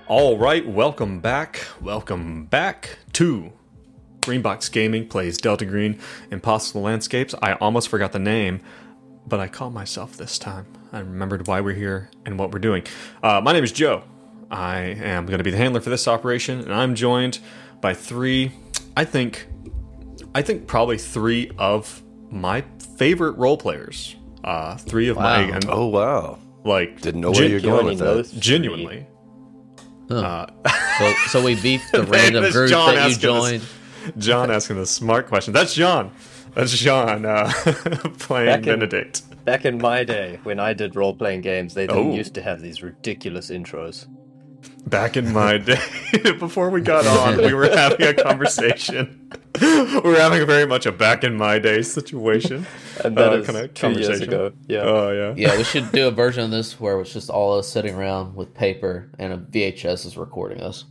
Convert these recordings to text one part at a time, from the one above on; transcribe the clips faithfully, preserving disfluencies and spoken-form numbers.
All right, welcome back. Welcome back to Greenbox Gaming plays Delta Green Impossible Landscapes. I almost forgot the name, but I caught myself this time. I remembered why we're here and what we're doing. Uh, my name is Joe. I am going to be the handler for this operation, and I'm joined by three, I think, I think probably three of my favorite role players. Uh, three of Wow. my... And, Oh, wow. like, Didn't know where gen- you're going with those that. three. genuinely. Huh. so, so we beat the random It's group John that you asking us- joined. John asking the smart question. That's John. That's John uh, playing Back in- Benedict. Back in my day, when I did role-playing games, they didn't Oh. used to have these ridiculous intros. Back in my day, before we got on, we were having a conversation. We were having a very much a back in my day situation. And that uh, is kinda two years conversation. ago. Yeah. Oh, yeah. Yeah, we should do a version of this where it's just all us sitting around with paper and a V H S is recording us.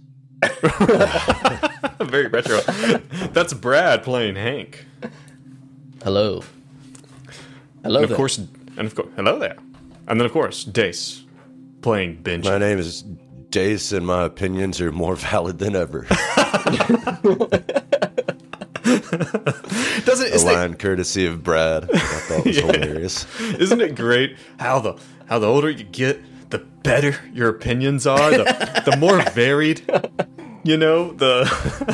Very retro. That's Brad playing Hank. Hello. Hello And of there. course, and of course, hello there. And then, of course, Dace playing Benji. My name is Dace, and my opinions are more valid than ever. Doesn't A is line courtesy of Brad. I thought was Yeah. hilarious. Isn't it great how the how the older you get, the better your opinions are, the the more varied, you know, the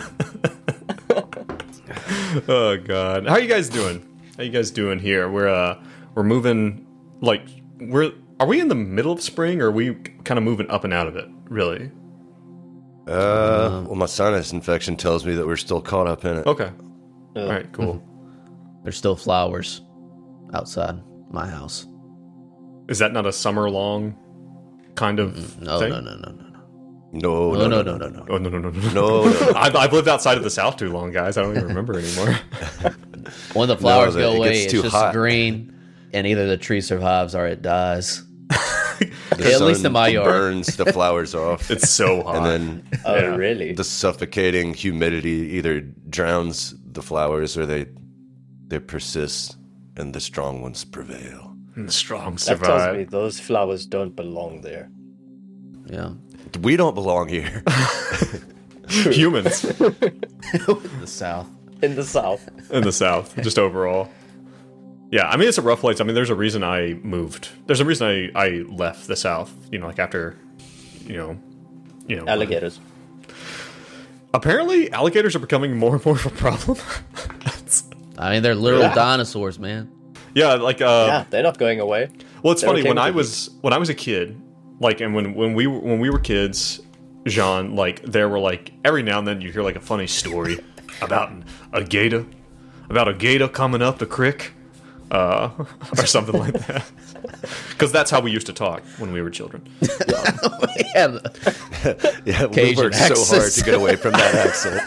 Oh god. How are you guys doing? How you guys doing here? We're uh we're moving like we're are we in the middle of spring or are we kind of moving up and out of it, really? Uh, well, my sinus infection tells me that we're still caught up in it. Okay. Uh, All right, cool. There's still flowers outside my house. Is that not a summer long kind of No, thing? no, no, no, no, no. No, No, no, no, no, no. Oh no no no no No, no. I've, I've lived outside of the South too long, guys. I don't even remember anymore. When the flowers that- go it away, gets it's too just hot. green, and either the tree survives or it dies. The At least sun in my yard. burns the flowers off, It's so hot. and then Oh, Yeah. really? the suffocating humidity either drowns the flowers or they they persist, and the strong ones prevail. And the strong That tells me survive. those flowers don't belong there. Yeah. We don't belong here. Humans The South. In the south. in the South, just overall. Yeah, I mean it's a rough place. I mean, there's a reason I moved. There's a reason I, I left the South. You know, like after, you know, you know. Alligators. Apparently, alligators are becoming more and more of a problem. I mean, they're literal Yeah. dinosaurs, man. yeah, like uh, yeah, they're not going away. well, it's They funny came when to I me. was when I was a kid, like, and when when we were- when we were kids, Jean, like, there were like every now and then you hear like a funny story about a gator, about a gator coming up the creek, uh, or something like that. Because that's how we used to talk when we were children. yeah, the- Yeah, we Cajun worked so hard accents. to get away from that accent.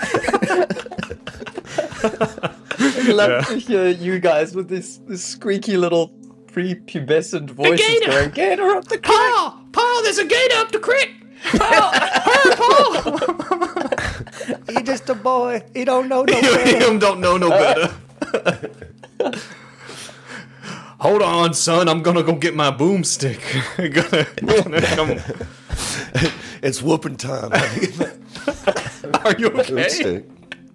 I love to hear you guys with this, this squeaky little prepubescent voices gator! going, Gator up the creek! Paul, Paul, there's a gator up the creek. He just a boy. He don't know no Him don't know no better. Hold on, son. I'm gonna go get my boomstick. gonna, gonna come. It's whooping time. Are you okay?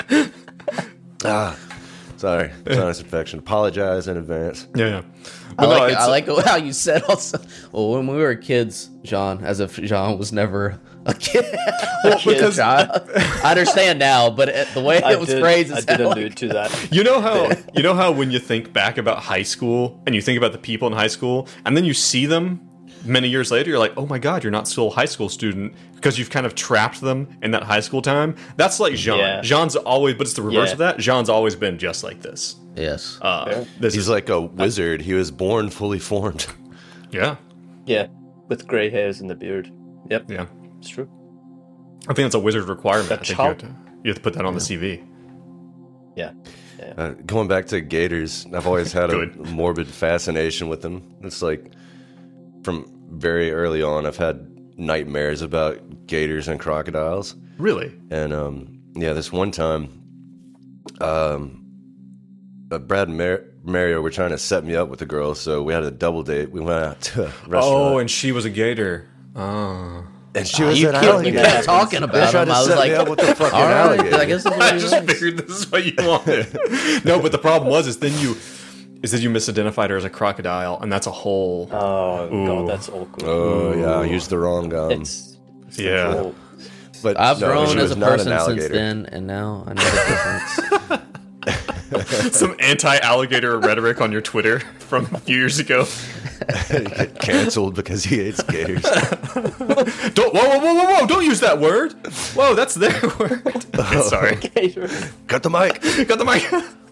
ah, sorry. Sinus infection. Apologize in advance. Yeah, yeah. I But no, like, it's- I like how you said also. Well, when we were kids, John, as if John was never a kid. Well, kid. because child. I understand now, but it, the way I it was did, phrased, I it did sounded like- allude to that. you know how you know how when you think back about high school and you think about the people in high school and then you see them many years later, you're like, oh my god, you're not still a high school student because you've kind of trapped them in that high school time. That's like Jean. Yeah. Jean's always, but it's the reverse Yeah. of that. Jean's always been just like this. Yes. Uh, Yeah. this He's is like a wizard. He was born fully formed. yeah, Yeah, with grey hairs and the beard. Yep, yeah. it's true. I think that's a wizard requirement. I That think you have, child- to, you have to put that on the C V. Yeah. Uh, going back to gators, I've always had a Good. morbid fascination with them. It's like from very early on, I've had nightmares about gators and crocodiles. Really? And um, yeah, this one time, um, uh, Brad and Mar- Mario were trying to set me up with a girl, so we had a double date. We went out to a restaurant. Oh, and she was a gator. Oh. And she was you an kept, alligator. you kept talking They about tried him. to I was set like, me up with the fucking all right, alligator. I guess that's what I he just likes. figured this is what you wanted. No, but the problem was is then you is that you misidentified her as a crocodile, and that's a whole Oh Ooh. god, that's awkward. Oh yeah, I used the wrong gum. It's, it's Yeah. the fault. but I've no, grown she as was a not an person since alligator. then, and now I know the difference. some anti-alligator rhetoric on your Twitter from a few years ago. He get canceled because he hates gators. Don't whoa whoa whoa whoa whoa! Don't use that word. Whoa, that's their word. Sorry, Gator. Cut the mic. got the mic.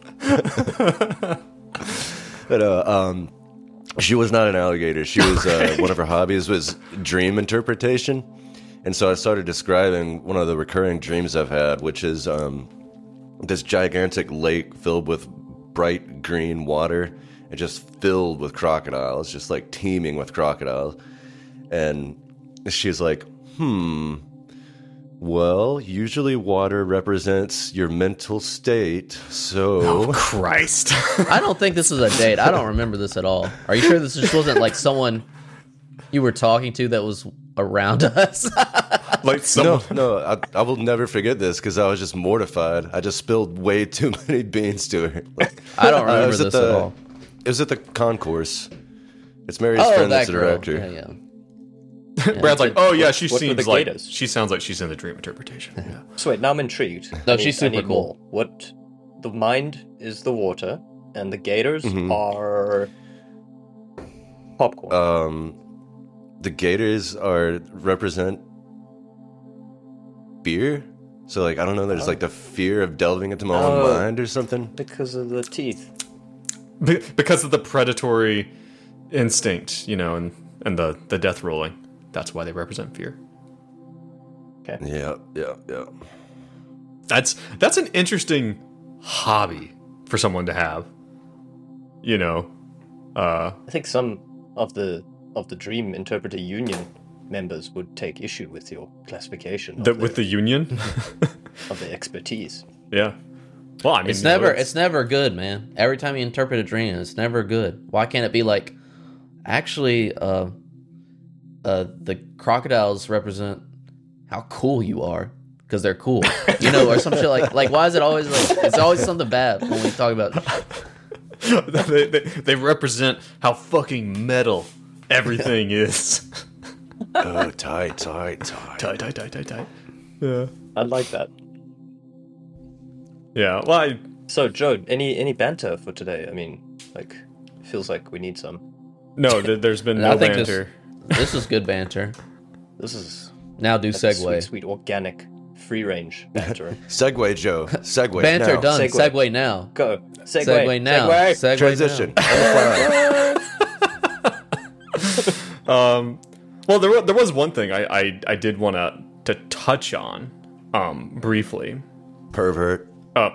But uh, um, she was not an alligator. She was uh, one of her hobbies was dream interpretation, and so I started describing one of the recurring dreams I've had, which is um, this gigantic lake filled with bright green water and just filled with crocodiles, just like teeming with crocodiles. And she's like, "Hmm. Well, usually water represents your mental state, so." Oh Christ! I don't think this is a date. I don't remember this at all. Are you sure this just wasn't like someone you were talking to that was around us? Like someone. No, no, I, I will never forget this because I was just mortified. I just spilled way too many beans to her. Like, I don't uh, it remember was this at, the, at all. It was at the concourse. It's Mary's Oh, friend that that's the girl. director. Yeah, yeah. Brad's like, oh yeah, she What were seems the like gators? she sounds like she's in the dream interpretation. Yeah. So wait, now I'm intrigued. No, I need- she's I super need cool. more. What? The mind is the water, and the gators Mhm. are popcorn. Um, the gators are represent fear. So like I don't know, there's like the fear of delving into my own Oh. mind or something. because of the teeth. Be- because of the predatory instinct, you know, and and the the death rolling. That's why they represent fear. Yeah, yeah, yeah. That's that's an interesting hobby for someone to have. You know, uh, I think some of the of the Dream Interpreter Union members would take issue with your classification of, the, the, with the union. of the expertise. Yeah. Well, I mean, It's you know, never that's- it's never good, man. Every time you interpret a dream, it's never good. Why can't it be like actually uh uh the crocodiles represent how cool you are because they're cool. You know, or some shit like like why is it always like it's always something bad when we talk about they, they, they represent how fucking metal everything is. Oh, tight, tight, tight. tight, tight, tight, tight, tight. Yeah. I like that. Yeah. Well, I, So, Joe, any any banter for today? I mean, like, feels like we need some. no, th- there's been I no think this- banter. this is good banter. This is Now do like a segue. sweet, sweet organic, free range banter. Segue, Joe. Segue. Banter now. done. Segue. Segue, now. Go. Segue. Segue now. Segue. Segue Transition. now. On the fly. Um, well, there was, there was one thing I I, I did want to to touch on, um, briefly. Pervert. Uh,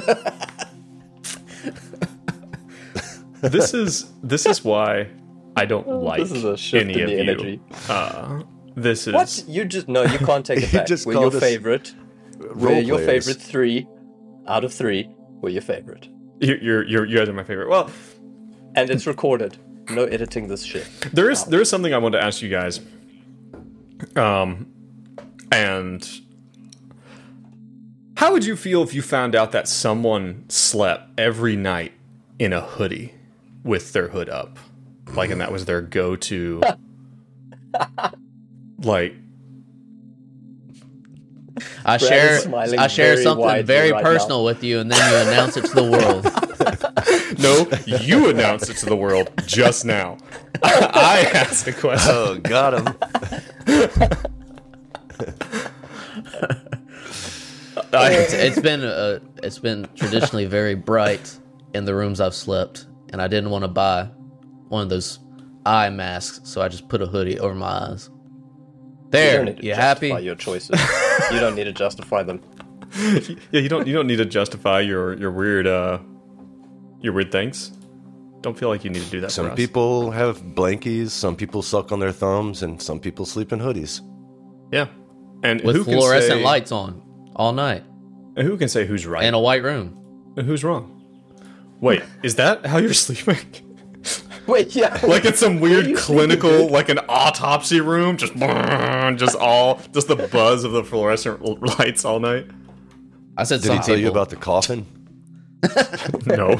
this is this is why I don't like This is a shift any in of the you. energy. Uh, this is What? You just no. You can't take it You back. just We're your called us favorite. Role We're your players. favorite three out of three. We're your favorite, you're, you're you're you guys are my favorite. Well, and it's recorded. No editing this shit. there is there is something I wanted to ask you guys. Um, and how would you feel if you found out that someone slept every night in a hoodie with their hood up, like, and that was their go-to, like. I Brad share is smiling I share very something widely very right personal with you, and then you announce it to the world. No, you announced it to the world just now. I asked the question. Oh, got him. it's, it's been uh, it's been traditionally very bright in the rooms I've slept, and I didn't want to buy one of those eye masks, so I just put a hoodie over my eyes. You There, don't need to you justify happy? your choices. You don't need to justify them. Yeah, you don't you don't need to justify your your weird uh your weird things. Don't feel like you need to do that. Some for us. people have blankies, some people suck on their thumbs, and some people sleep in hoodies. yeah, and With who can fluorescent say, lights on all night and who can say who's right in a white room. and who's wrong? Wait, is that how you're sleeping? Wait, yeah. Like it's some weird clinical, like an autopsy room, just just all, just the buzz of the fluorescent lights all night. I said, Did he some tell you people- about the coffin? No.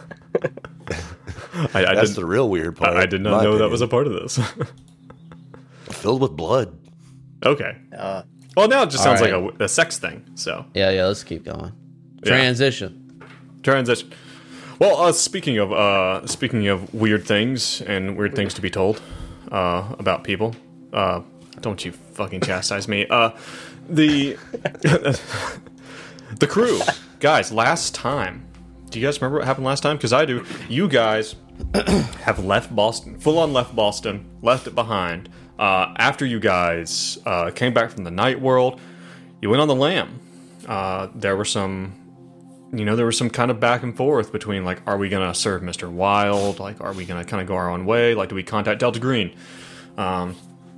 I, I That's didn't, the real weird part. I, I did in not my know that opinion. was a part of this. Filled with blood. Okay. Uh, Well, now it just All sounds right. like a, a sex thing. So Yeah, yeah. Let's keep going. Yeah. Transition. transition. Well, uh, speaking of uh, speaking of weird things and weird things to be told uh, about people, uh, don't you fucking chastise me. Uh, the the crew, guys. Last time, do you guys remember what happened last time? Because I do. You guys have left Boston, full on left Boston, left it behind. Uh, after you guys uh, came back from the night world, you went on the lam. Uh, there were some. You know, there was some kind of back and forth between, like, are we going to serve Mister Wild? Like, are we going to kind of go our own way? Like, do we contact Delta Green? Um,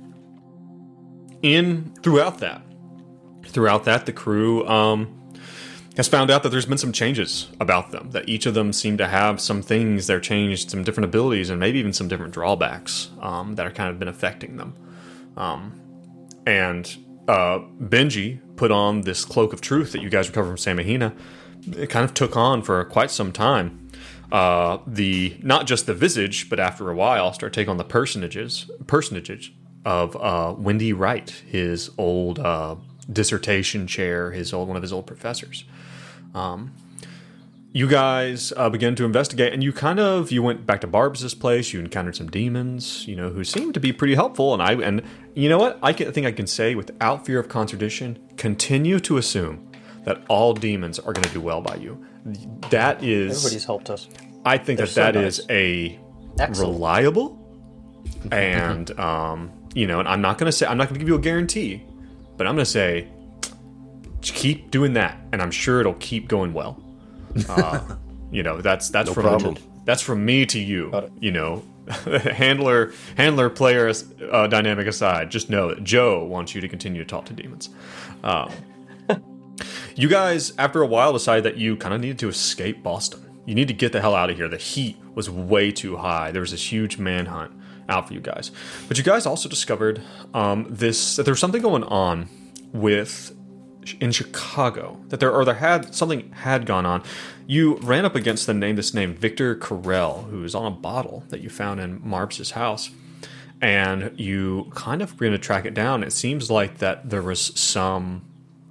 in, throughout that, throughout that, the crew um, has found out that there's been some changes about them, that each of them seem to have some things that are changed, some different abilities, and maybe even some different drawbacks um, that are kind of been affecting them. Um, and uh, Benji put on this cloak of truth that you guys recovered from Samahina. It kind of took on for quite some time. Uh, the not just the visage, but after a while, started taking on the personages personages of uh, Wendy Wright, his old uh, dissertation chair, his old one of his old professors. Um, you guys uh, began to investigate, and you kind of you went back to Barb's place. You encountered some demons, you know, who seemed to be pretty helpful. And I and you know what I can, I think I can say without fear of contradiction, continue to assume that all demons are going to do well by you. That is... Everybody's helped us. I think They're that so that nice. is a Excellent. reliable, and, um, you know, and I'm not going to say... I'm not going to give you a guarantee, but I'm going to say, just keep doing that, and I'm sure it'll keep going well. Uh, you know, that's that's No from problem. that's from me to you. Got it. You know, handler handler player uh, dynamic aside, just know that Joe wants you to continue to talk to demons. Um, you guys, after a while, decided that you kind of needed to escape Boston. You need to get the hell out of here. The heat was way too high. There was this huge manhunt out for you guys. But you guys also discovered um, this that there was something going on with in Chicago. That there or there had something had gone on. You ran up against the name this name Victor Carell, who was on a bottle that you found in Marbs' house. And you kind of were going to track it down. It seems like that there was some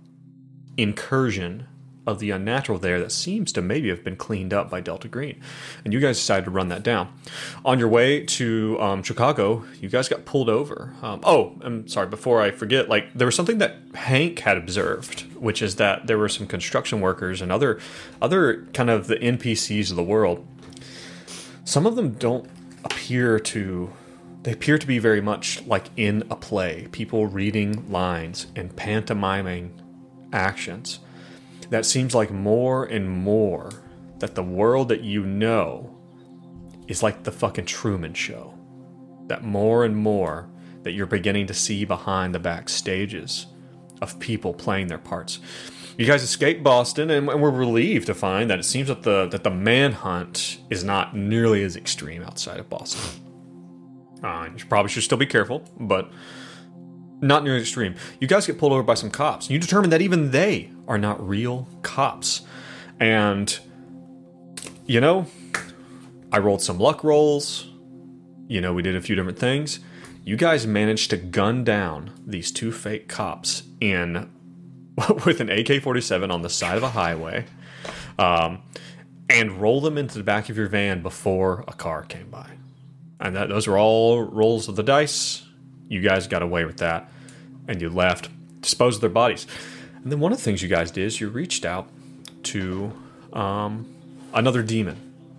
incursion of the unnatural there that seems to maybe have been cleaned up by Delta Green. And you guys decided to run that down. On your way to um, Chicago, you guys got pulled over. Um, oh, I'm sorry, before I forget, like there was something that Hank had observed, which is that there were some construction workers and other, other kind of the N P Cs of the world. Some of them don't appear to... They appear to be very much like in a play. People reading lines and pantomiming actions. That seems like more and more that the world that you know is like the fucking Truman Show. That more and more that you're beginning to see behind the back stages of people playing their parts. You guys escaped Boston, and we're relieved to find that it seems that the that the manhunt is not nearly as extreme outside of Boston. Uh, you probably should still be careful, but not nearly extreme. You guys get pulled over by some cops. You determine that even they are not real cops. And, you know, I rolled some luck rolls. You know, we did a few different things. You guys managed to gun down these two fake cops in with an A K forty-seven on the side of a highway, um, and roll them into the back of your van before a car came by. And that, those were all rolls of the dice. You guys got away with that, and you left, disposed of their bodies. And then one of the things you guys did is you reached out to um, another demon.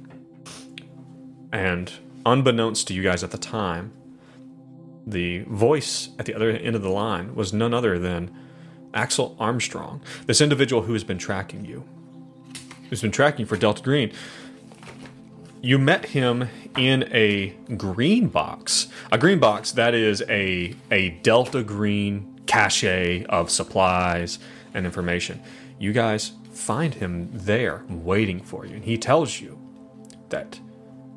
And unbeknownst to you guys at the time, the voice at the other end of the line was none other than Axel Armstrong, this individual who has been tracking you, who's been tracking for Delta Green. You met him in a green box. A green box, that is a, a Delta Green cache of supplies and information. You guys find him there waiting for you. And he tells you that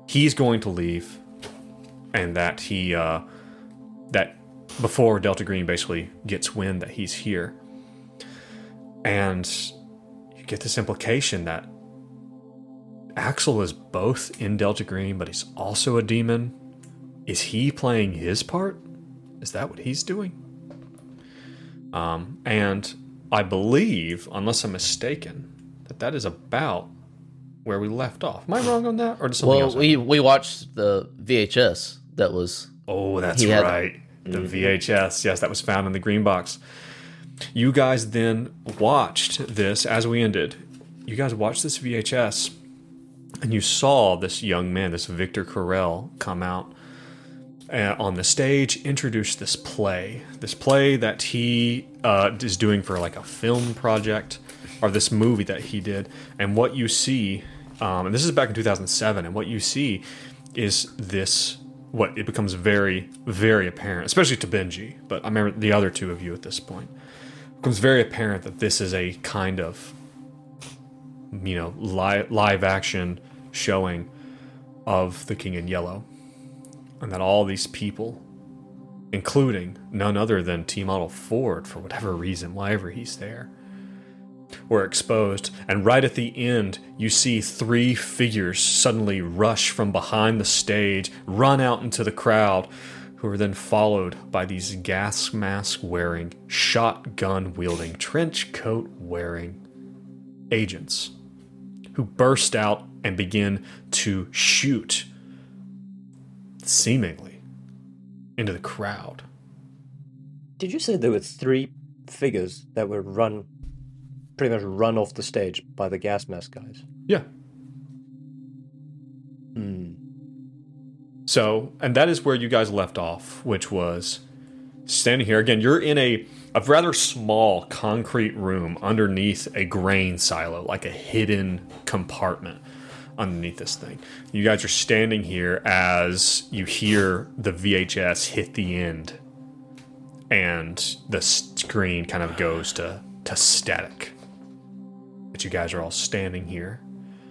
he's going to leave, and that he uh, that before Delta Green basically gets wind that he's here, and you get this implication that Axel is both in Delta Green, but he's also a demon. Is he playing his part? Is that what he's doing? Um, and I believe, unless I'm mistaken, that that is about where we left off. Am I wrong on that, or did something Well, else? we we watched the V H S that was. Oh, that's he had- right. The V H S, yes, that was found in the green box. You guys then watched this as we ended. You guys watched this V H S, and you saw this young man, this Victor Carell, come out uh, on the stage, introduce this play. This play that he uh, is doing for like a film project, or this movie that he did. And what you see, um, and this is back in two thousand seven, and what you see is this, what it becomes very, very apparent, especially to Benji, but I remember the other two of you at this point. It becomes very apparent that this is a kind of, you know, live, live action showing of The King in Yellow. And that all these people, including none other than T-Model Ford, for whatever reason, why ever he's there, were exposed. And right at the end, you see three figures suddenly rush from behind the stage, run out into the crowd, who are then followed by these gas mask wearing, shotgun wielding, trench coat wearing agents who burst out and begin to shoot, seemingly, into the crowd. Did you say there were three figures that were run, pretty much run off the stage by the gas mask guys? Yeah. Hmm. So, and that is where you guys left off, which was standing here. Again, you're in a, a rather small concrete room underneath a grain silo, like a hidden compartment underneath this thing. You guys are standing here as you hear the V H S hit the end, and the screen kind of goes to, to static. But you guys are all standing here.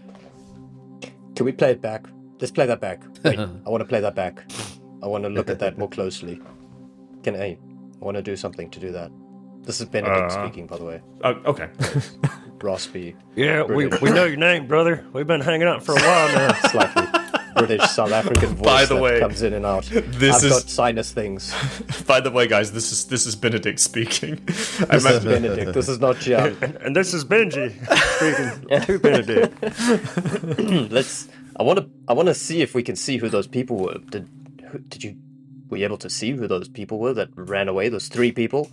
Can we play it back? Let's play that back. Wait, I want to play that back. I want to look at that more closely. Can I? I want to do something to do that. This is Benedict Uh, speaking, by the way. Uh, okay. Rossby. Yeah, we, British. we know your name, brother. We've been hanging out for a while now. Slightly British South African voice By the that way, comes in and out. this I've is- got sinus things. By the way, guys, this is this is Benedict speaking. I This is meant- Benedict. This is not Gian. And this is Benji speaking to Benedict. Let's. I want to. I want to see if we can see who those people were. Did who, did you? Were you able to see who those people were that ran away? Those three people.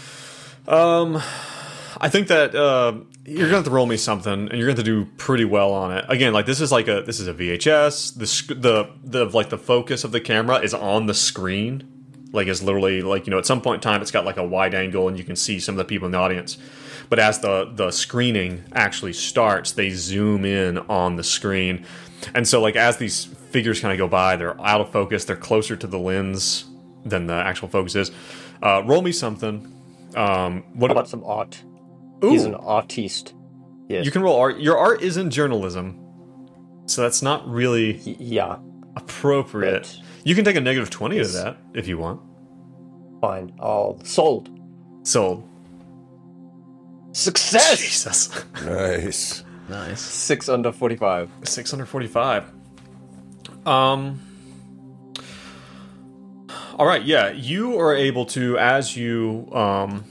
Um, I think that uh, you're gonna have to roll me something, and you're gonna have to do pretty well on it. Again, like this is like a this is a V H S. The sc- the the like the focus of the camera is on the screen. Like it's literally like, you know, at some point in time it's got like a wide angle and you can see some of the people in the audience. But as the the screening actually starts, they zoom in on the screen. And so like as these figures kind of go by, they're out of focus, they're closer to the lens than the actual focus is. Uh, roll me something. Um, what How about some art? Ooh. He's an artiste. Yes. You can roll art. Your art is in journalism, so that's not really Y- yeah. appropriate. But- You can take a negative twenty Yes. to that if you want. Fine. I'll sold. Sold. Success. Jesus. Nice. Nice. Six under forty-five. six hundred forty-five. Um. All right. Yeah, you are able to, as you um,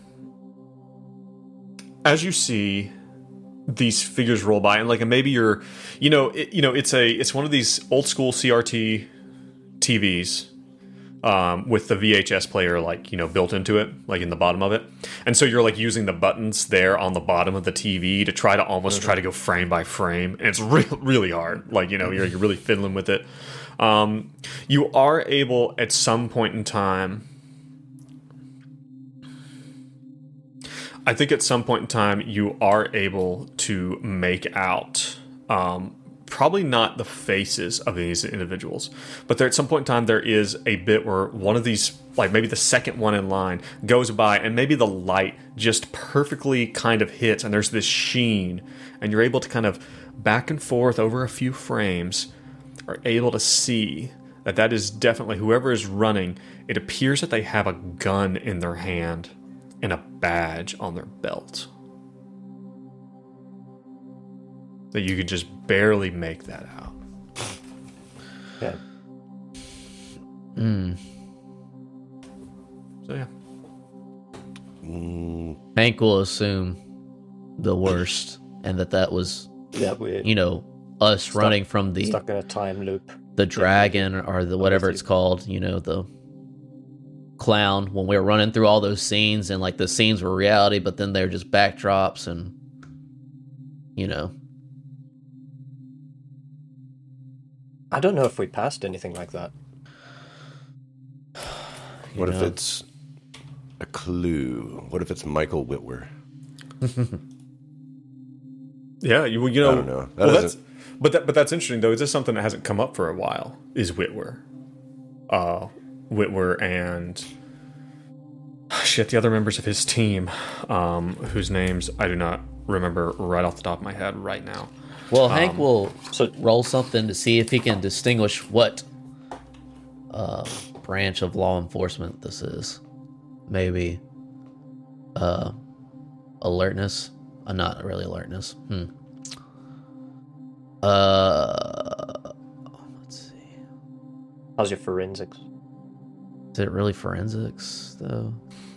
as you see these figures roll by, and like, and maybe you're, you know, it, you know, it's a, it's one of these old school C R T T Vs. Um, with the V H S player, like, you know, built into it, like in the bottom of it. And so you're like using the buttons there on the bottom of the T V to try to almost try to go frame by frame. And it's re- really hard. Like, you know, you're, you're really fiddling with it. Um, you are able at some point in time, I think at some point in time, you are able to make out, um, probably not the faces of these individuals, but there at some point in time there is a bit where one of these, like maybe the second one in line, goes by and maybe the light just perfectly kind of hits and there's this sheen and you're able to kind of back and forth over a few frames are able to see that that is definitely whoever is running. It appears that they have a gun in their hand and a badge on their belt. That you could just barely make that out. Yeah. Mm. So yeah. Hank will assume the worst, and that that was, Yeah, we're you know, us Stuck- running from the stuck in a time loop. the dragon or the whatever it's Obviously. called, you know, the clown, when we were running through all those scenes, and like the scenes were reality, but then they're just backdrops, and you know. I don't know if we passed anything like that. What if know. it's a clue? What if it's Michael Whitwer? Yeah, you, you know. I don't know. That well, that's, doesn't- but that, but that's interesting though. Is this something that hasn't come up for a while? Is Whitwer, uh, Whitwer and shit, the other members of his team, um, whose names I do not remember right off the top of my head right now. Well, Hank will So roll something to see if he can distinguish what uh, branch of law enforcement this is. Maybe uh, alertness. Uh, not really alertness. Hmm. Uh, let's see. how's your forensics? Is it really forensics though?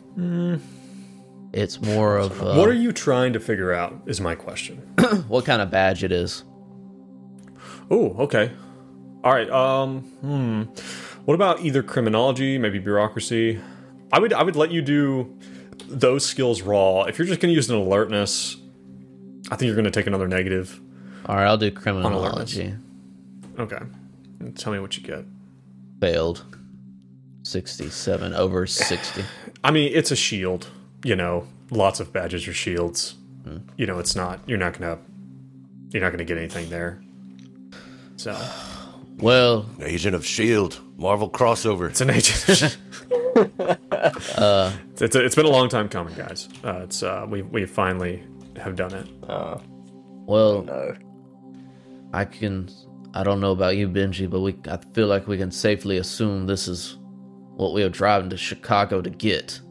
It's more of uh, What are you trying to figure out? Is my question. what kind of badge it is. Oh, okay. All right. Um. Hmm. What about either criminology, maybe bureaucracy? I would I would let you do those skills raw. If you're just going to use an alertness, I think you're going to take another negative. All right, I'll do criminology. Okay. Tell me what you get. Failed. sixty-seven over sixty. I mean, it's a shield. You know, lots of badges are shields. You know, it's not. You're not gonna. You're not gonna get anything there. So Well, Agent of Shield, Marvel crossover. it's an agent. uh, it's a, it's been a long time coming, guys. Uh, it's uh, we we finally have done it. Uh, well, no. I can. I don't know about you, Benji, but we. I feel like we can safely assume this is what we are driving to Chicago to get.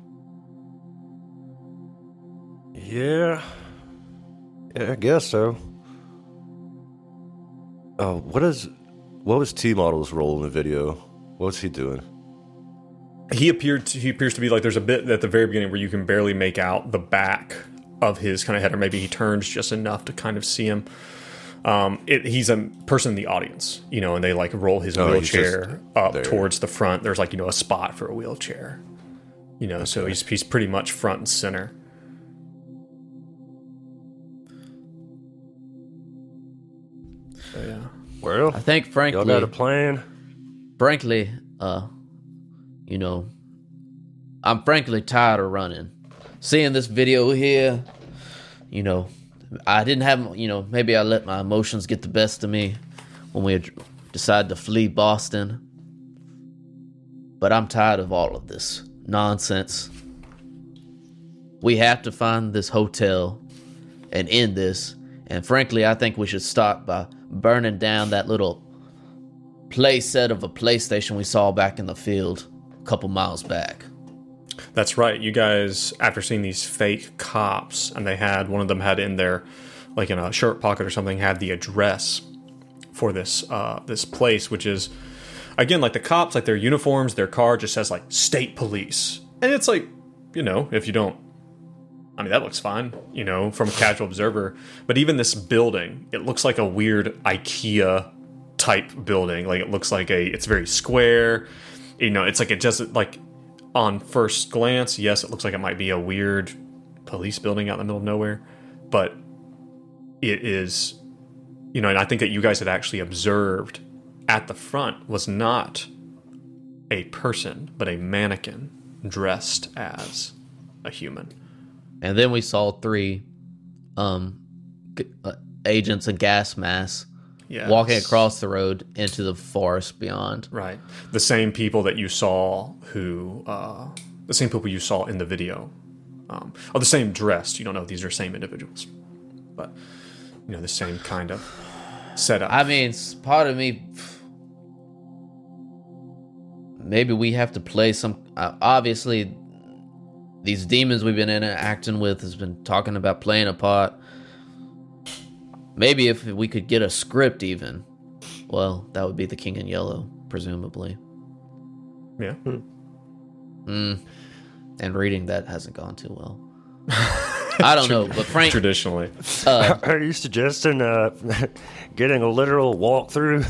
Yeah. Yeah, I guess so. Oh, what is what was T Model's role in the video? What was he doing? He appeared. To, he appears to be like there's a bit at the very beginning where you can barely make out the back of his kind of head, or maybe he turns just enough to kind of see him. Um, it, he's a person in the audience, you know, and they like roll his Oh, he's wheelchair just up there. towards the front. There's like, you know, a spot for a wheelchair, you know, so he's he's pretty much front and center. So, yeah. Well, I think, y'all frankly, got a plan? frankly, uh, you know, I'm frankly tired of running. Seeing this video here, you know, I didn't have, you know, maybe I let my emotions get the best of me when we had decided to flee Boston. But I'm tired of all of this nonsense. We have to find this hotel and end this. And frankly, I think we should start by burning down that little play set of a PlayStation we saw back in the field a couple miles back. That's right. You guys, after seeing these fake cops, and they had, one of them had in their, like in a shirt pocket or something, had the address for this uh, this place, which is, again, like the cops, like their uniforms, their car just says like state police. And it's like, you know, if you don't, I mean, that looks fine, you know, from a casual observer. But even this building, it looks like a weird IKEA type building. Like it looks like a, it's very square. You know, it's like it just like on first glance, yes, it looks like it might be a weird police building out in the middle of nowhere. But it is, you know, and I think that you guys had actually observed at the front was not a person, but a mannequin dressed as a human. And then we saw three um, g- uh, agents in gas masks Yes. walking across the road into the forest beyond. Right. The same people that you saw who, uh, the same people you saw in the video. Um, or the same dressed. You don't know if these are same individuals. But, you know, the same kind of. set up. I mean, s- part of me. Maybe we have to play some. Uh, obviously, these demons we've been interacting with has been talking about playing a part. Maybe if we could get a script, even. Well, that would be the King in Yellow, presumably. Yeah. Mm. And reading that hasn't gone too well. I don't know, but Frank. Traditionally. Uh, Are you suggesting uh, getting a literal walkthrough?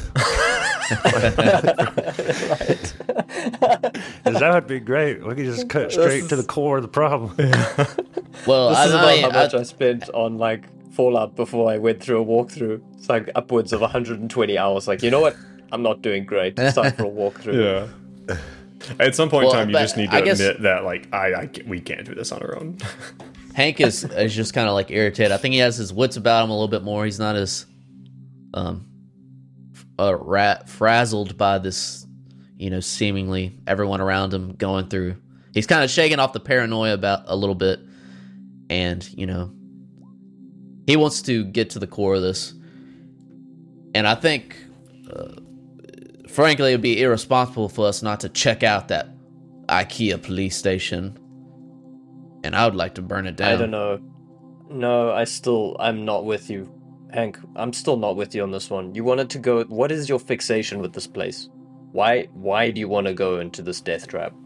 Because that would be great. We could just cut straight to the core of the problem. well, This I, is about I, how much I, I spent on like Fallout before I went through a walkthrough. It's like upwards of one hundred twenty hours. Like, you know what? I'm not doing great. It's time for a walkthrough. Yeah. At some point Well, in time, you but just need to I guess- admit that, like, I, I, we can't do this on our own. Hank is is just kind of like irritated. I think he has his wits about him a little bit more. He's not as um uh, rat frazzled by this, you know, seemingly everyone around him going through. He's kind of shaking off the paranoia about a little bit, and you know, he wants to get to the core of this. And I think, uh, frankly, it'd be irresponsible for us not to check out that IKEA police station. And I would like to burn it down. I don't know. No, I still, I'm not with you, Hank. I'm still not with you on this one. You wanted to go. What is your fixation with this place? Why? Why do you want to go into this death trap?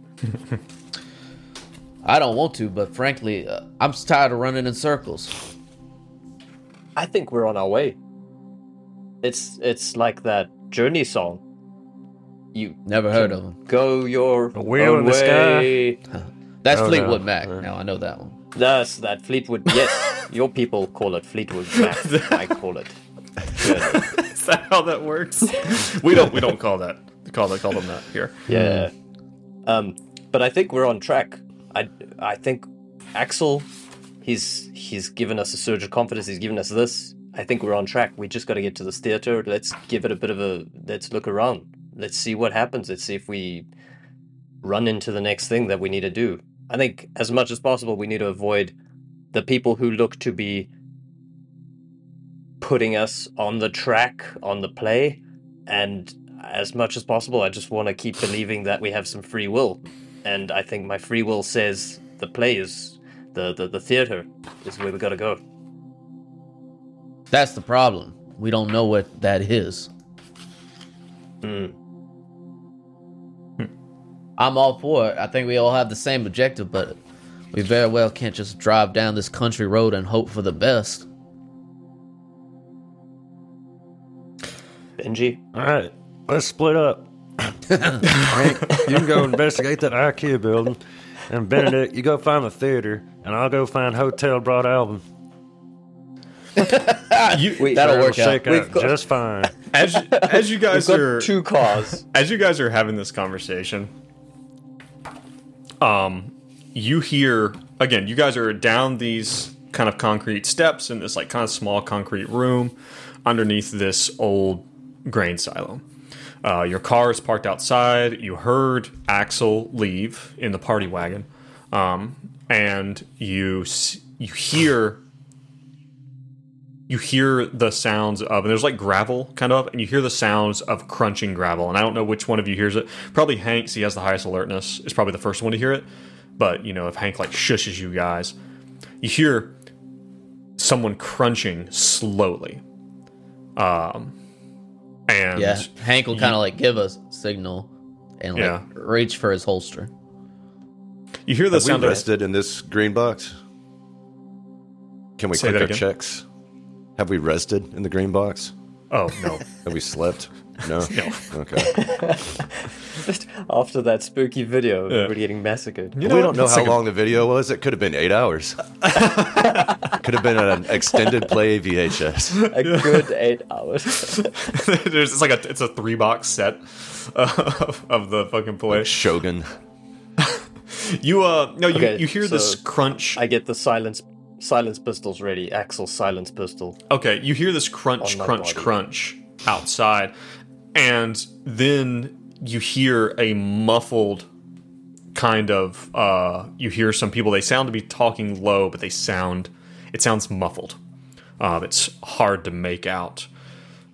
I don't want to, but frankly, uh, I'm just tired of running in circles. I think we're on our way. It's it's like that Journey song. You Never heard of them. go your A wheel own in the sky. way. That's Oh, Fleetwood no. Mac. Uh. Now I know that one. That's that Fleetwood. Yes, your people call it Fleetwood Mac. I call it Journey. Is that how that works? we don't we don't call that call that call them that here. Yeah. Um, but I think we're on track. I I think Axel, he's he's given us a surge of confidence. He's given us this. I think we're on track. We just got to get to this theater. Let's give it a bit of a. Let's look around. Let's see what happens. Let's see if we run into the next thing that we need to do. I think as much as possible, we need to avoid the people who look to be putting us on the track, on the play, and as much as possible, I just want to keep believing that we have some free will. And I think my free will says the play is, the, the, the theater is where we gotta go. That's the problem. We don't know what that is. Mm. I'm all for it. I think we all have the same objective, but we very well can't just drive down this country road and hope for the best. Benji? All right, let's split up. Hank, you can go investigate that IKEA building, and Benedict, you go find the theater, and I'll go find Hotel Broad Album. You, Wait, That'll It'll work shake out. out We've got- just fine. as you, as you We've guys got are two cars. as you guys are having this conversation, um, you hear again. You guys are down these kind of concrete steps in this like kind of small concrete room underneath this old grain silo. Uh, your car is parked outside. You heard Axel leave in the party wagon, um, and you s- you hear. You hear the sounds of, and there's like gravel kind of, and you hear the sounds of crunching gravel. And I don't know which one of you hears it. Probably Hank's, he has the highest alertness, is probably the first one to hear it. But, you know, if Hank like shushes you guys, you hear someone crunching slowly. Um, and Yeah, Hank will kind of like give a signal and like Yeah. reach for his holster. you hear the Have we sound of rested in this green box? Can we Say click that our again? checks? Have we rested in the green box? Oh, no. Have we slept? No. No. Okay. After that spooky video, Yeah. we're getting massacred. You know we what? don't know Let's how take a- long the video was. It could have been eight hours. Could have been an extended play V H S. A good eight hours. There's it's like a it's a three box set of, of the fucking play. Shogun. You uh no you, Okay, you hear this so crunch. I get the silence silence pistols ready. Axel's silence pistol. Okay, you hear this crunch, On my crunch, body. crunch outside, and then you hear a muffled kind of. Uh, you hear some people. They sound to be talking low, but they sound. It sounds muffled. Um, it's hard to make out.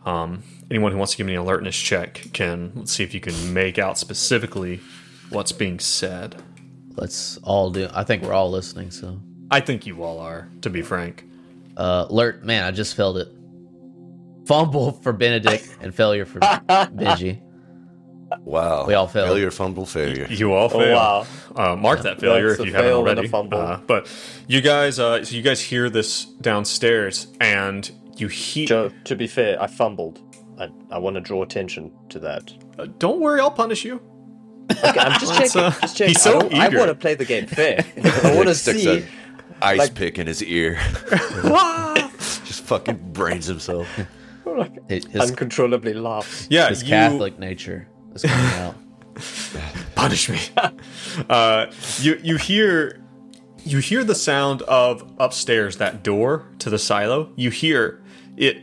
Um, anyone who wants to give me an alertness check can let's see if you can make out specifically what's being said. Let's all do. I think we're all listening. So, I think you all are, to be frank. uh, alert, man! I just failed it. Fumble for Benedict and failure for Benji. Wow. We all failed. Failure, fumble, failure. You all Oh, fail. wow. Uh, mark that failure That's if a you haven't fail and a already. fumble. Uh, but you guys, uh, so you guys hear this downstairs, and you hear. Joe, to be fair, I fumbled. I, I want to draw attention to that. Uh, don't worry, I'll punish you. Okay, I'm just Let's, checking. uh, just checking. he's so I, don't- I eager. want to play the game fair. I want to Sticks see. an ice like- pick in his ear. Just fucking brains himself. His, his, Uncontrollably laughs. Yeah, his you Catholic nature is coming out. punish me. uh, you you hear you hear the sound of upstairs, that door to the silo. You hear it.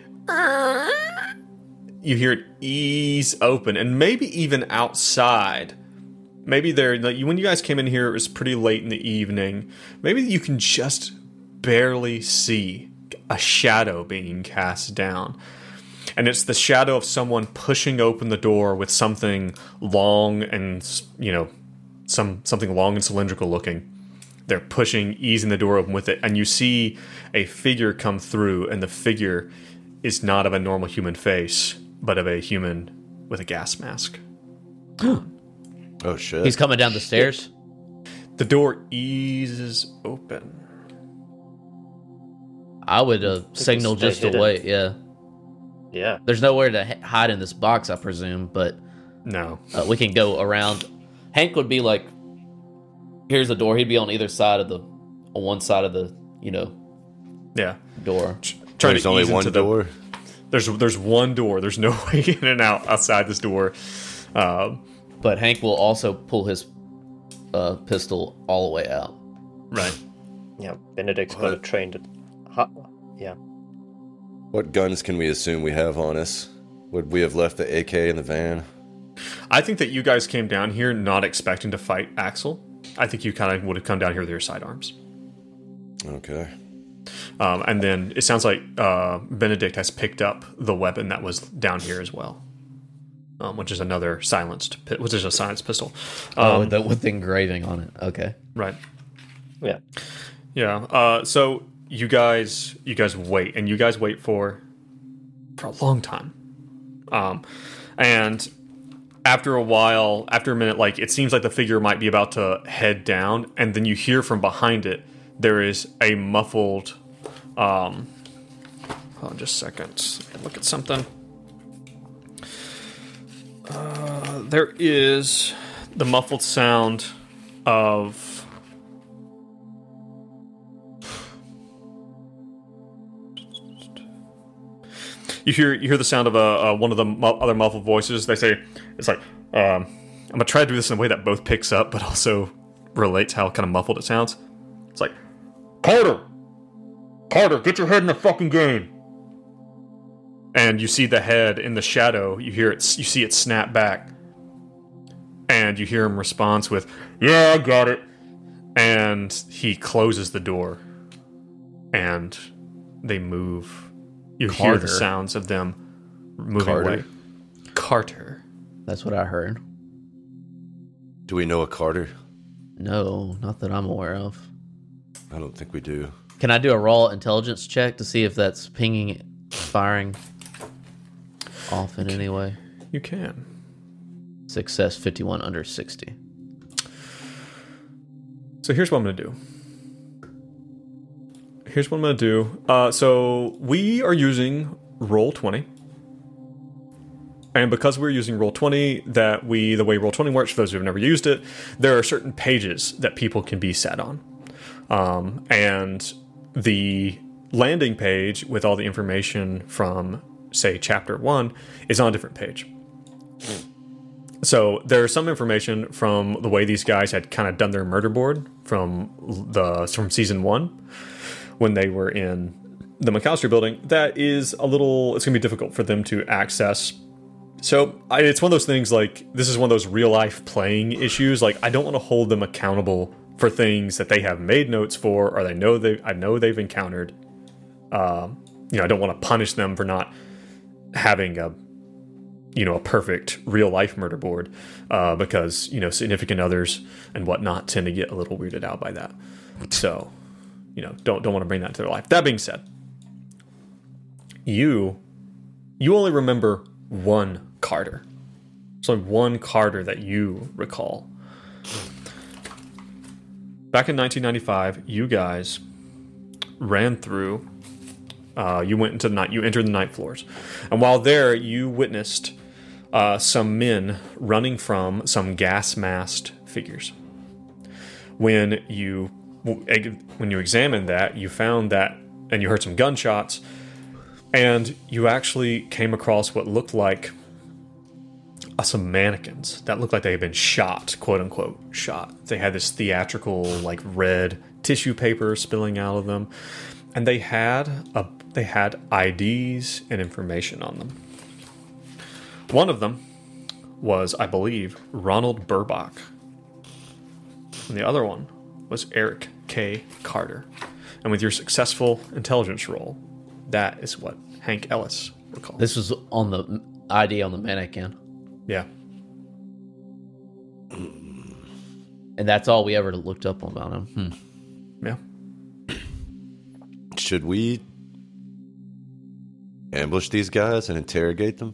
You hear it ease open, and maybe even outside. Maybe there, like, when you guys came in here, it was pretty late in the evening. Maybe you can just barely see a shadow being cast down. And it's the shadow of someone pushing open the door with something long and, you know, some something long and cylindrical looking. They're pushing, easing the door open with it. And you see a figure come through, and the figure is not of a normal human face, but of a human with a gas mask. Oh, shit. He's coming down the stairs. The door eases open. I would uh, signal stay just to hidden. wait. Yeah, Yeah. there's nowhere to h- hide in this box, I presume, but No. uh, we can go around. Hank would be like, "Here's the door." He'd be on either side of the, on one side of the, you know, Yeah. door. Trying There's to only ease one into the- door. There's there's one door. There's no way in and out outside this door. Uh, But Hank will also pull his uh, pistol all the way out. right. Yeah. Benedict's got a What? trained. Ha- yeah. What guns can we assume we have on us? Would we have left the A K in the van? I think that you guys came down here not expecting to fight Axel. I think you kind of would have come down here with your sidearms. Okay. Um, and then it sounds like uh, Benedict has picked up the weapon that was down here as well, um, which is another silenced, pi- which is a silenced pistol. Um, Oh, with the, with the engraving on it. Okay. Right. Yeah. Yeah. Uh, so you guys, you guys wait, and you guys wait for for a long time. Um, and after a while, after a minute, like it seems like the figure might be about to head down, and then you hear from behind it there is a muffled. Um, hold on, just a second. Let me look at something. Uh, there is the muffled sound of. You hear you hear the sound of a uh, one of the mu- other muffled voices. They say it's like um, I'm gonna try to do this in a way that both picks up, but also relates how kind of muffled it sounds. It's like Carter, Carter, get your head in the fucking game. And you see the head in the shadow. You hear it. You see it snap back, and you hear him respond with, "Yeah, I got it." And he closes the door, and they move. You hear Carter. the sounds of them moving Carter? away. Carter. That's what I heard. Do we know a Carter? No, not that I'm aware of. I don't think we do. Can I do a raw intelligence check to see if that's pinging, firing off in any way? You can. Success fifty-one under sixty. So here's what I'm going to do. Here's what I'm going to do. Uh, so we are using Roll twenty. And because we're using Roll twenty, that we the way Roll twenty works, for those who have never used it, there are certain pages that people can be sat on. Um, and the landing page with all the information from, say, Chapter one is on a different page. So there's some information from the way these guys had kind of done their murder board from the from season one when they were in the McAllister building that is a little it's gonna be difficult for them to access. So I, it's one of those things like this is one of those real life playing issues. Like I don't want to hold them accountable for things that they have made notes for or they know they I know they've encountered. Um, you know I don't want to punish them for not having a you know a perfect real life murder board, uh, because you know significant others and whatnot tend to get a little weirded out by that. So you know don't don't want to bring that to their life. That being said, you you only remember one Carter. So one Carter that you recall. Back in nineteen ninety-five, you guys ran through. Uh, you went into the night. You entered the night floors, and while there, you witnessed uh, some men running from some gas-masked figures. When you when you examined that, you found that, and you heard some gunshots, and you actually came across what looked like uh, some mannequins that looked like they had been shot, quote unquote, shot. They had this theatrical, like red tissue paper spilling out of them, and they had a they had I Ds and information on them. One of them was, I believe, Ronald Burbach, and the other one was Eric K. Carter. And with your successful intelligence roll, that is what Hank Ellis recalls. This was on the I D on the mannequin. Yeah. And that's all we ever looked up about him. Hmm. Yeah. Should we ambush these guys and interrogate them?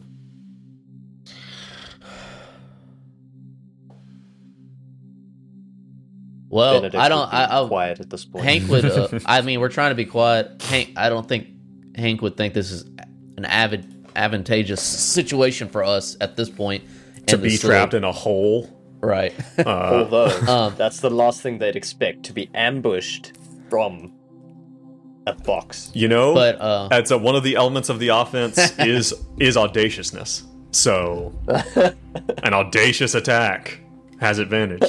Well, Benedict I don't. would be I, I quiet at this point. Hank would. Uh, I mean, we're trying to be quiet. Hank, I don't think Hank would think this is an avid, advantageous situation for us at this point. To in the be story. trapped in a hole. Right. Although Um, that's the last thing they'd expect, to be ambushed from a box. You know, But, uh, that's a, one of the elements of the offense is is audaciousness. So, an audacious attack has advantage.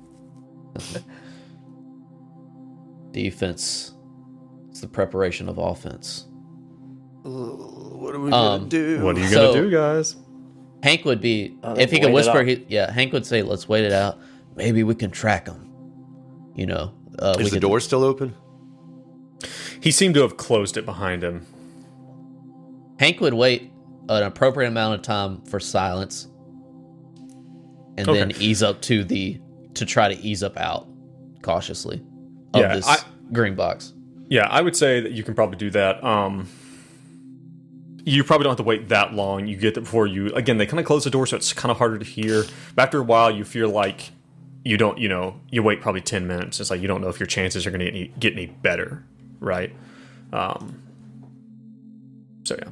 Defense is the preparation of offense. What are we Um, gonna do? What are you So- gonna do, guys? Hank would be Uh, if he wait could it whisper. out. He, yeah, Hank would say, "Let's wait it out. Maybe we can track him." You know, uh, we Is the could- door still open? He seemed to have closed it behind him. Hank would wait an appropriate amount of time for silence, and Okay. then ease up to the to try to ease up out cautiously of Yeah, this I- green box. Yeah, I would say that you can probably do that. Um, you probably don't have to wait that long. You get there before you. Again, they kind of close the door, so it's kind of harder to hear. But after a while, you feel like you don't. You know, you wait probably ten minutes. It's like you don't know if your chances are going to get any, get any better, right? Um, so yeah.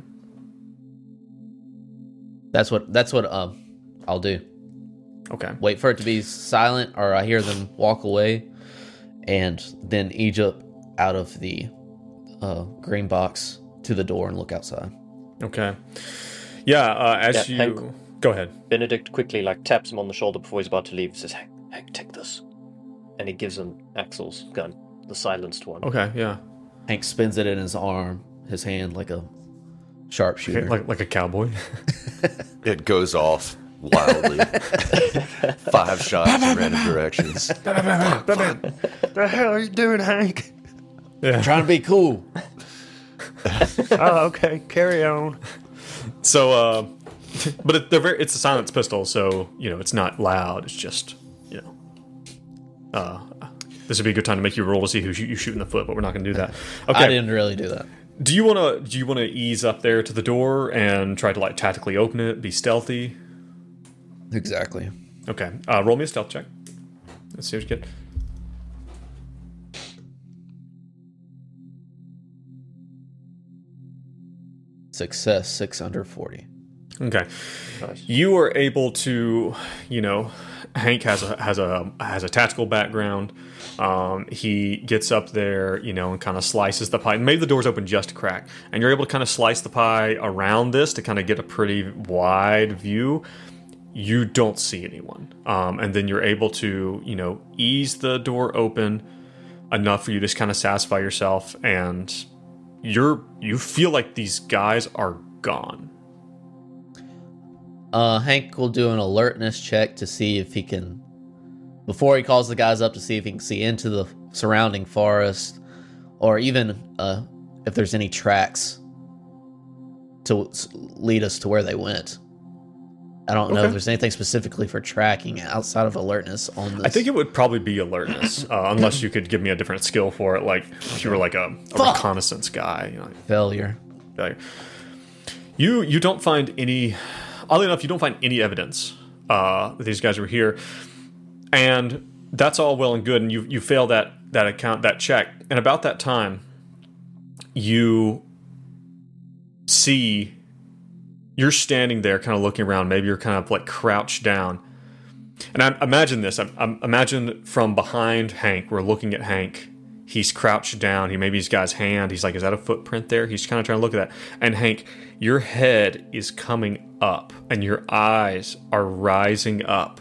That's what that's what um I'll do. Okay. Wait for it to be silent, or I hear them walk away, and then ease up out of the uh, green box to the door and look outside. Okay. Yeah. Uh, as Yeah, you Hank- go ahead. Benedict quickly like taps him on the shoulder before he's about to leave. Says, "Hank, Hank, take this," and he gives him Axel's gun, the silenced one. Okay. Yeah. Hank spins it in his arm, his hand like a sharpshooter. Like like a cowboy. It goes off wildly. Five shots in random directions. The hell are you doing, Hank? Yeah. Trying to be cool. Oh, okay. Carry on. So, uh, but it, they're very, it's a silenced pistol, so you know it's not loud. It's just you know. Uh, this would be a good time to make you roll to see who you shoot in the foot, but we're not going to do that. Okay. I didn't really do that. Do you want to? Do you want to ease up there to the door and try to like tactically open it, be stealthy? Exactly. Okay. Uh, roll me a stealth check. Let's see what you get. Success six under forty. Okay. Nice. You are able to, you know, Hank has a has a has a tactical background. Um, he gets up there, you know, and kind of slices the pie. Maybe the door's open just a crack, and you're able to kind of slice the pie around this to kind of get a pretty wide view. You don't see anyone, um, and then you're able to, you know, ease the door open enough for you to just kind of satisfy yourself, and you're you feel like these guys are gone. Uh, Hank will do an alertness check to see if he can, before he calls the guys up, to see if he can see into the surrounding forest, or even uh, if there's any tracks to s- lead us to where they went. I don't know Okay. if there's anything specifically for tracking outside of alertness on this. I think it would probably be alertness, uh, unless you could give me a different skill for it. Like if you were like a, a Fuck. reconnaissance guy. You know, failure. like, you you don't find any. Oddly enough, you don't find any evidence uh, that these guys were here, and that's all well and good. And you you fail that that account that check. And about that time, you see. You're standing there kind of looking around. Maybe you're kind of like crouched down. And I imagine this. I, I imagine from behind Hank, we're looking at Hank. He's crouched down. He maybe he's got his hand. He's like, is that a footprint there? He's kind of trying to look at that. And Hank, your head is coming up and your eyes are rising up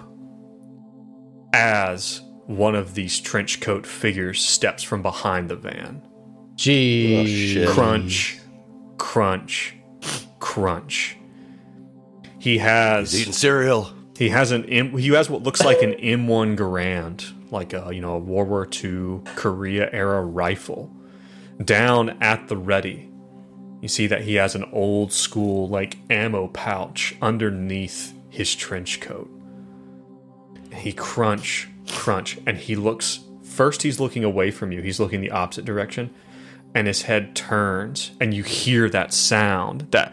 as one of these trench coat figures steps from behind the van. Gee. Oh, shit. Crunch, crunch, crunch. He has He's eating cereal. he has an M, he has what looks like an M one Garand, like a you know a World War Two Korea era rifle, down at the ready. You see that he has an old school like ammo pouch underneath his trench coat. He crunch, crunch, and he looks. First, he's looking away from you. He's looking the opposite direction, and his head turns, and you hear that sound that.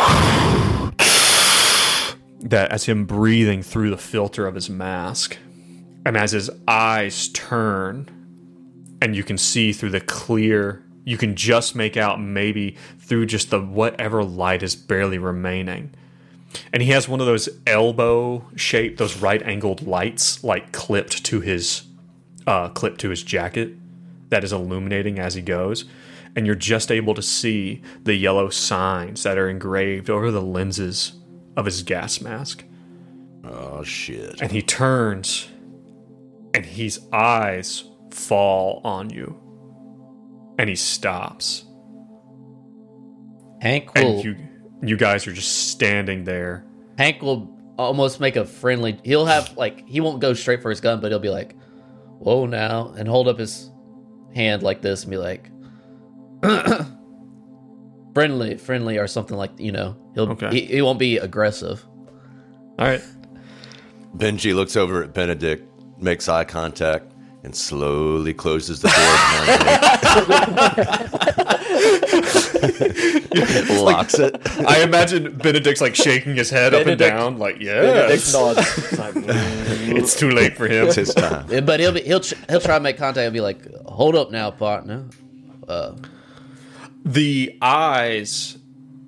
That as him breathing through the filter of his mask, and as his eyes turn, and you can see through the clear, you can just make out maybe through just the whatever light is barely remaining. And he has one of those elbow shaped, those right angled lights, like clipped to his, uh, clipped to his jacket, that is illuminating as he goes. And you're just able to see the yellow signs that are engraved over the lenses of his gas mask. Oh, shit. And he turns, and his eyes fall on you. And he stops. Hank will And you you guys are just standing there. Hank will almost make a friendly. He'll have like he won't go straight for his gun, but he'll be like, "Whoa, now," and hold up his hand like this and be like, "Friendly, friendly," or something like you know. He'll Okay. he, he won't be aggressive. All right. Benji looks over at Benedict, makes eye contact, and slowly closes the door. Locks it. I imagine Benedict's like shaking his head up and Benedict- down, like, Benedict yes, nods. It's like, mm. it's too late for him. It's his time. Yeah, But he'll be he'll tr- he'll try to make contact and be like, "Hold up now, partner." Uh, The eyes,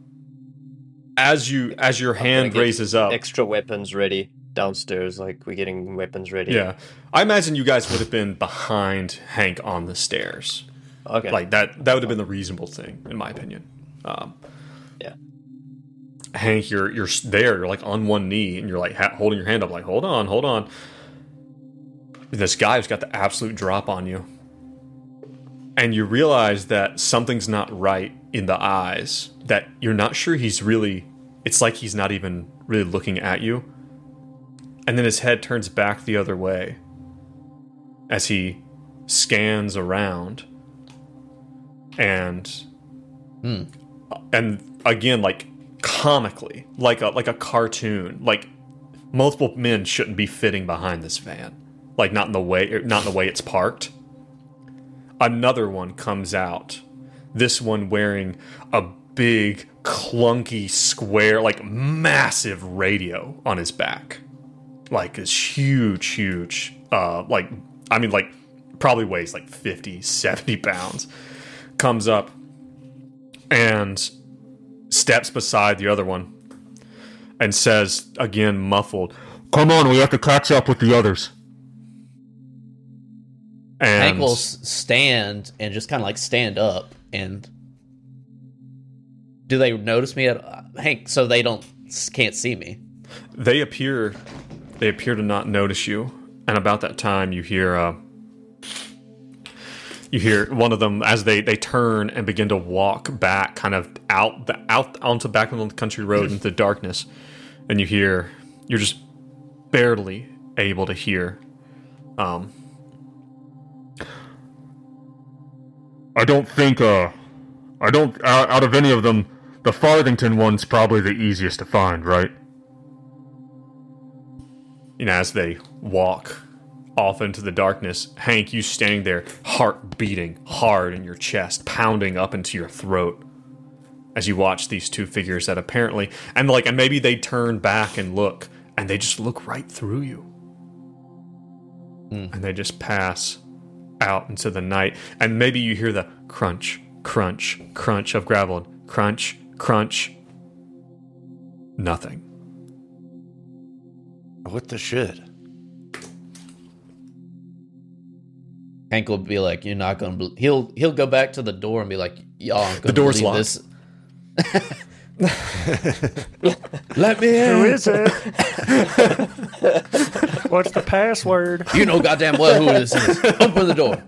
as you as your hand get raises up, Extra weapons ready downstairs. Like we're getting weapons ready. yeah, I imagine you guys would have been behind Hank on the stairs. Okay. Like that that would have been the reasonable thing, in my opinion. Um, yeah. Hank, you're you're there. You're like on one knee, and you're like ha- holding your hand up, like, hold on, hold on. This guy who's got the absolute drop on you, and you realize that something's not right in the eyes. That you're not sure he's really. It's like he's not even really looking at you. And then his head turns back the other way as he scans around. And Hmm. and again, like comically, like a like a cartoon, like multiple men shouldn't be fitting behind this van, like not in the way, not in the way it's parked. Another one comes out. This one wearing a big, clunky, square, like massive radio on his back, like this huge, huge, uh, like I mean, like probably weighs like fifty, seventy pounds. Comes up and steps beside the other one and says, again muffled, "Come on, we have to catch up with the others." And Hank will s- stand and just kind of like stand up. And do they notice me at uh, Hank? So they don't can't see me. they appear they appear to not notice you. And about that time, you hear uh, you hear one of them as they, they turn and begin to walk back, kind of out the out onto the back of the country road into the darkness. And you hear you're just barely able to hear. Um, I don't think. Uh, I don't. Out, out of any of them, The Farthington one's probably the easiest to find, right? You know, as they walk off into the darkness, Hank, you standing there, heart beating hard in your chest, pounding up into your throat, as you watch these two figures that apparently, and like, and maybe they turn back and look, and they just look right through you. Mm. And they just pass out into the night, and maybe you hear the crunch, crunch, crunch of gravel, and crunch, crunch. Nothing. What the shit? Hank will be like, "You're not gonna." Bel-. He'll he'll go back to the door and be like, "Y'all aren't gonna the door's believe locked. This." Let me in. Who is it? What's the password? You know goddamn well who this is. Open the door.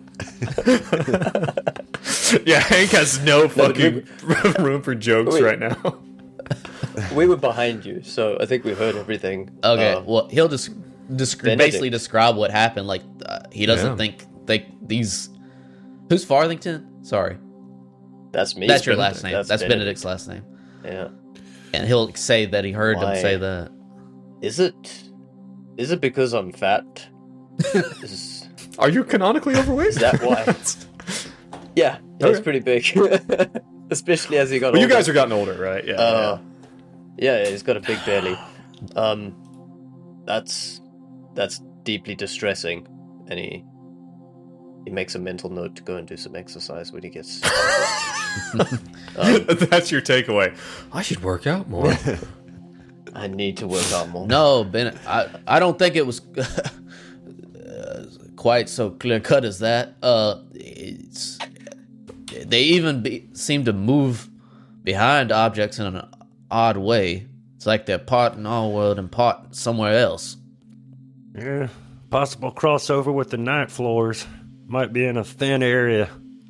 Yeah, Hank has no fucking room for jokes Wait. right now. We were behind you, so I think we heard everything. Okay, Uh, well, he'll just desc- Benedict. basically describe what happened. Like uh, he doesn't Yeah. think they these. Who's Farthington? Sorry, that's me. that's your Benedict. last name. That's, Benedict's last name. Yeah. And he'll say that he heard Why? them say that. Is it? Is it because I'm fat? is, Are you canonically overweight? is that why? Yeah, it's Okay. pretty big, especially as he got. Well, you older. guys are gotten older, right? Yeah. Uh, yeah, yeah, he's got a big belly. Um, that's that's deeply distressing, and he he makes a mental note to go and do some exercise when he gets. yeah. um, That's your takeaway. I should work out more. I need to work out more. No, Ben, I I don't think it was uh, quite so clear cut as that. Uh, it's they even be, seem to move behind objects in an odd way. It's like they're part in our world and part somewhere else. Yeah, possible crossover with the night floors. Might be in a thin area.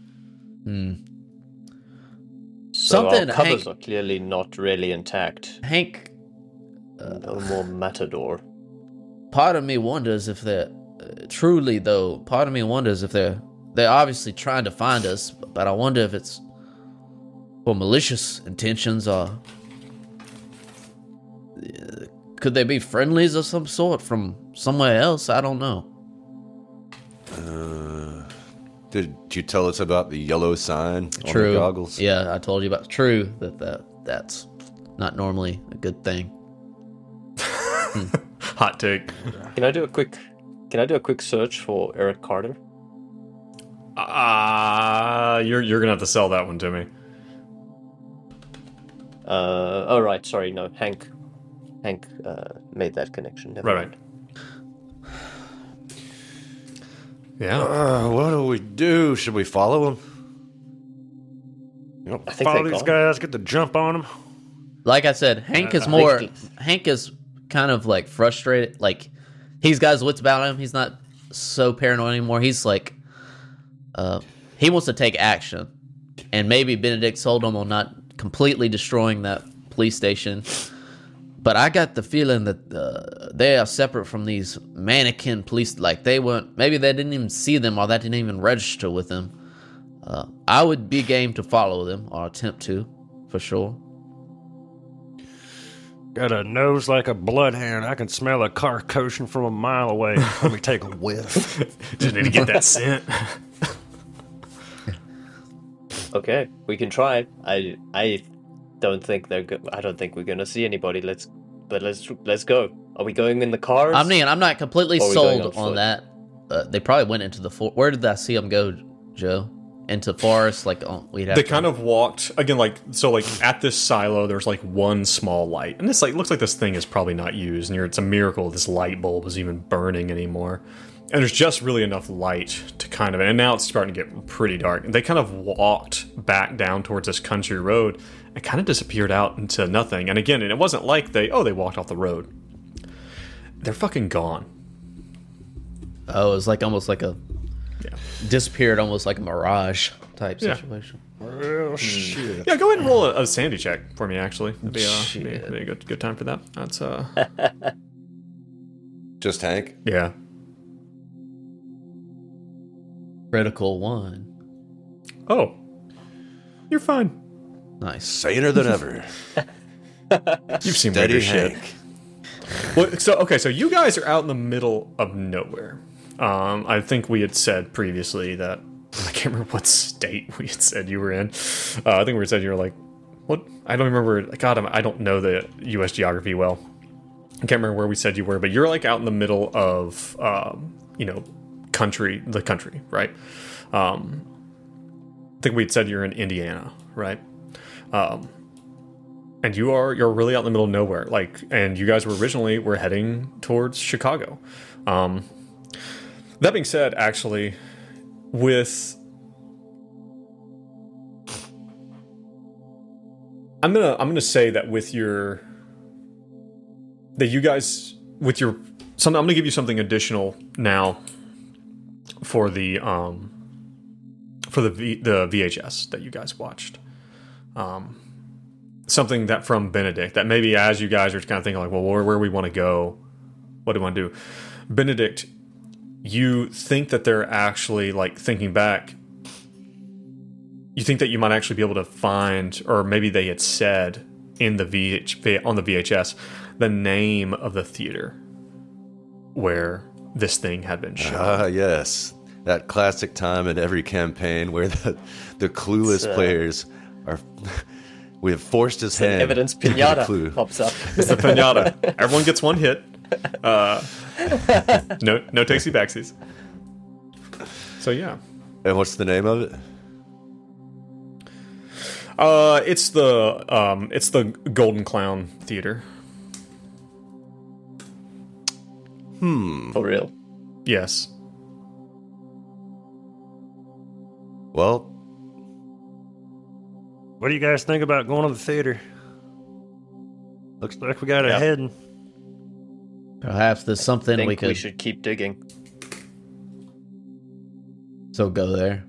So Something, our covers Hank- are clearly not really intact. Hank, No more matador. part of me wonders if they're uh, truly though. Part of me wonders if they're they're obviously trying to find us, but I wonder if it's for malicious intentions or uh, could they be friendlies of some sort from somewhere else? I don't know. Uh, did you tell us about the yellow sign on True. the goggles? Yeah, I told you about. True that that that's not normally a good thing. Hot take. Can I do a quick? Can I do a quick search for Eric Carter? Ah, uh, you're you're gonna have to sell that one to me. Uh, oh right, sorry, no, Hank. Hank uh, made that connection. Never Right, mind. right. Yeah. Uh, what do we do? Should we follow him? You know, I think follow they these gone. guys, get the jump on them. Like I said, Hank is I more. think- Hank is kind of like frustrated. Like he's got his wits about him. He's not so paranoid anymore. He's like, uh, he wants to take action, and maybe Benedict sold him on not completely destroying that police station. But I got the feeling that uh, they are separate from these mannequin police. Like they weren't. Maybe they didn't even see them, or that didn't even register with them. Uh, I would be game to follow them or attempt to, for sure. Got a nose like a bloodhound. I can smell a car kosher from a mile away. Let me take a whiff. Just need to get that scent. Okay, we can try. I I don't think they're. Go- I don't think we're gonna see anybody. Let's, but let's let's go. Are we going in the cars? I mean, I'm not completely Or are we going sold on on foot? that. Uh, they probably went into the forest. Where did I see them go, Joe? Into forest? Like oh, we'd have They to- kind of walked again, like so. Like at this silo, there's like one small light, and this like looks like this thing is probably not used. And you're, it's a miracle this light bulb is even burning anymore. And there's just really enough light to kind of, and now it's starting to get pretty dark. And they kind of walked back down towards this country road and kind of disappeared out into nothing. And again, and it wasn't like they, oh, they walked off the road. They're fucking gone. Oh, it was like almost like a Yeah. disappeared, almost like a mirage type Yeah. situation. Well, shit. Yeah, go ahead and roll a, a sandy check for me. Actually, that'd be, uh, Shit. be, be a good good time for that. That's uh, Just Hank? yeah. Critical one. Oh, you're fine. Nice. Saner than ever. You've seen Steady weirder shit. Hank. Well, so okay, so you guys are out in the middle of nowhere. Um, I think we had said previously that I can't remember what state we had said you were in. Uh, I think we had said you were like, what? I don't remember. God, I'm- I don't know the U S geography well. I can't remember where we said you were, but you're like out in the middle of, um, you know, country, the country, right? Um, I think we'd said you're in Indiana, right? Um, and you are you're really out in the middle of nowhere, like, and you guys were originally were heading towards Chicago. Um, that being said, actually, with I'm gonna I'm gonna say that with your that you guys with your some I'm gonna give you something additional now for the um for the v, the V H S that you guys watched. Um, something that from Benedict that maybe as you guys are kind of thinking like, well, where where we want to go, what do we want to do? Benedict, you think that they're actually like thinking back. You think that you might actually be able to find, or maybe they had said in the V H on the V H S, the name of the theater where this thing had been shown. Ah, yes. That classic time in every campaign where the, the clueless uh, players are. We have forced his hand. Evidence into the pinata clue. pops up. It's the pinata. Everyone gets one hit. Uh, no, no takesy backsies. So yeah, And what's the name of it? uh, it's the um, it's the Golden Clown Theater. For real. Yes. Well, What do you guys think about going to the theater? Looks like we got a Yeah. heading. Perhaps there's I something think we we, could should keep digging. so go there.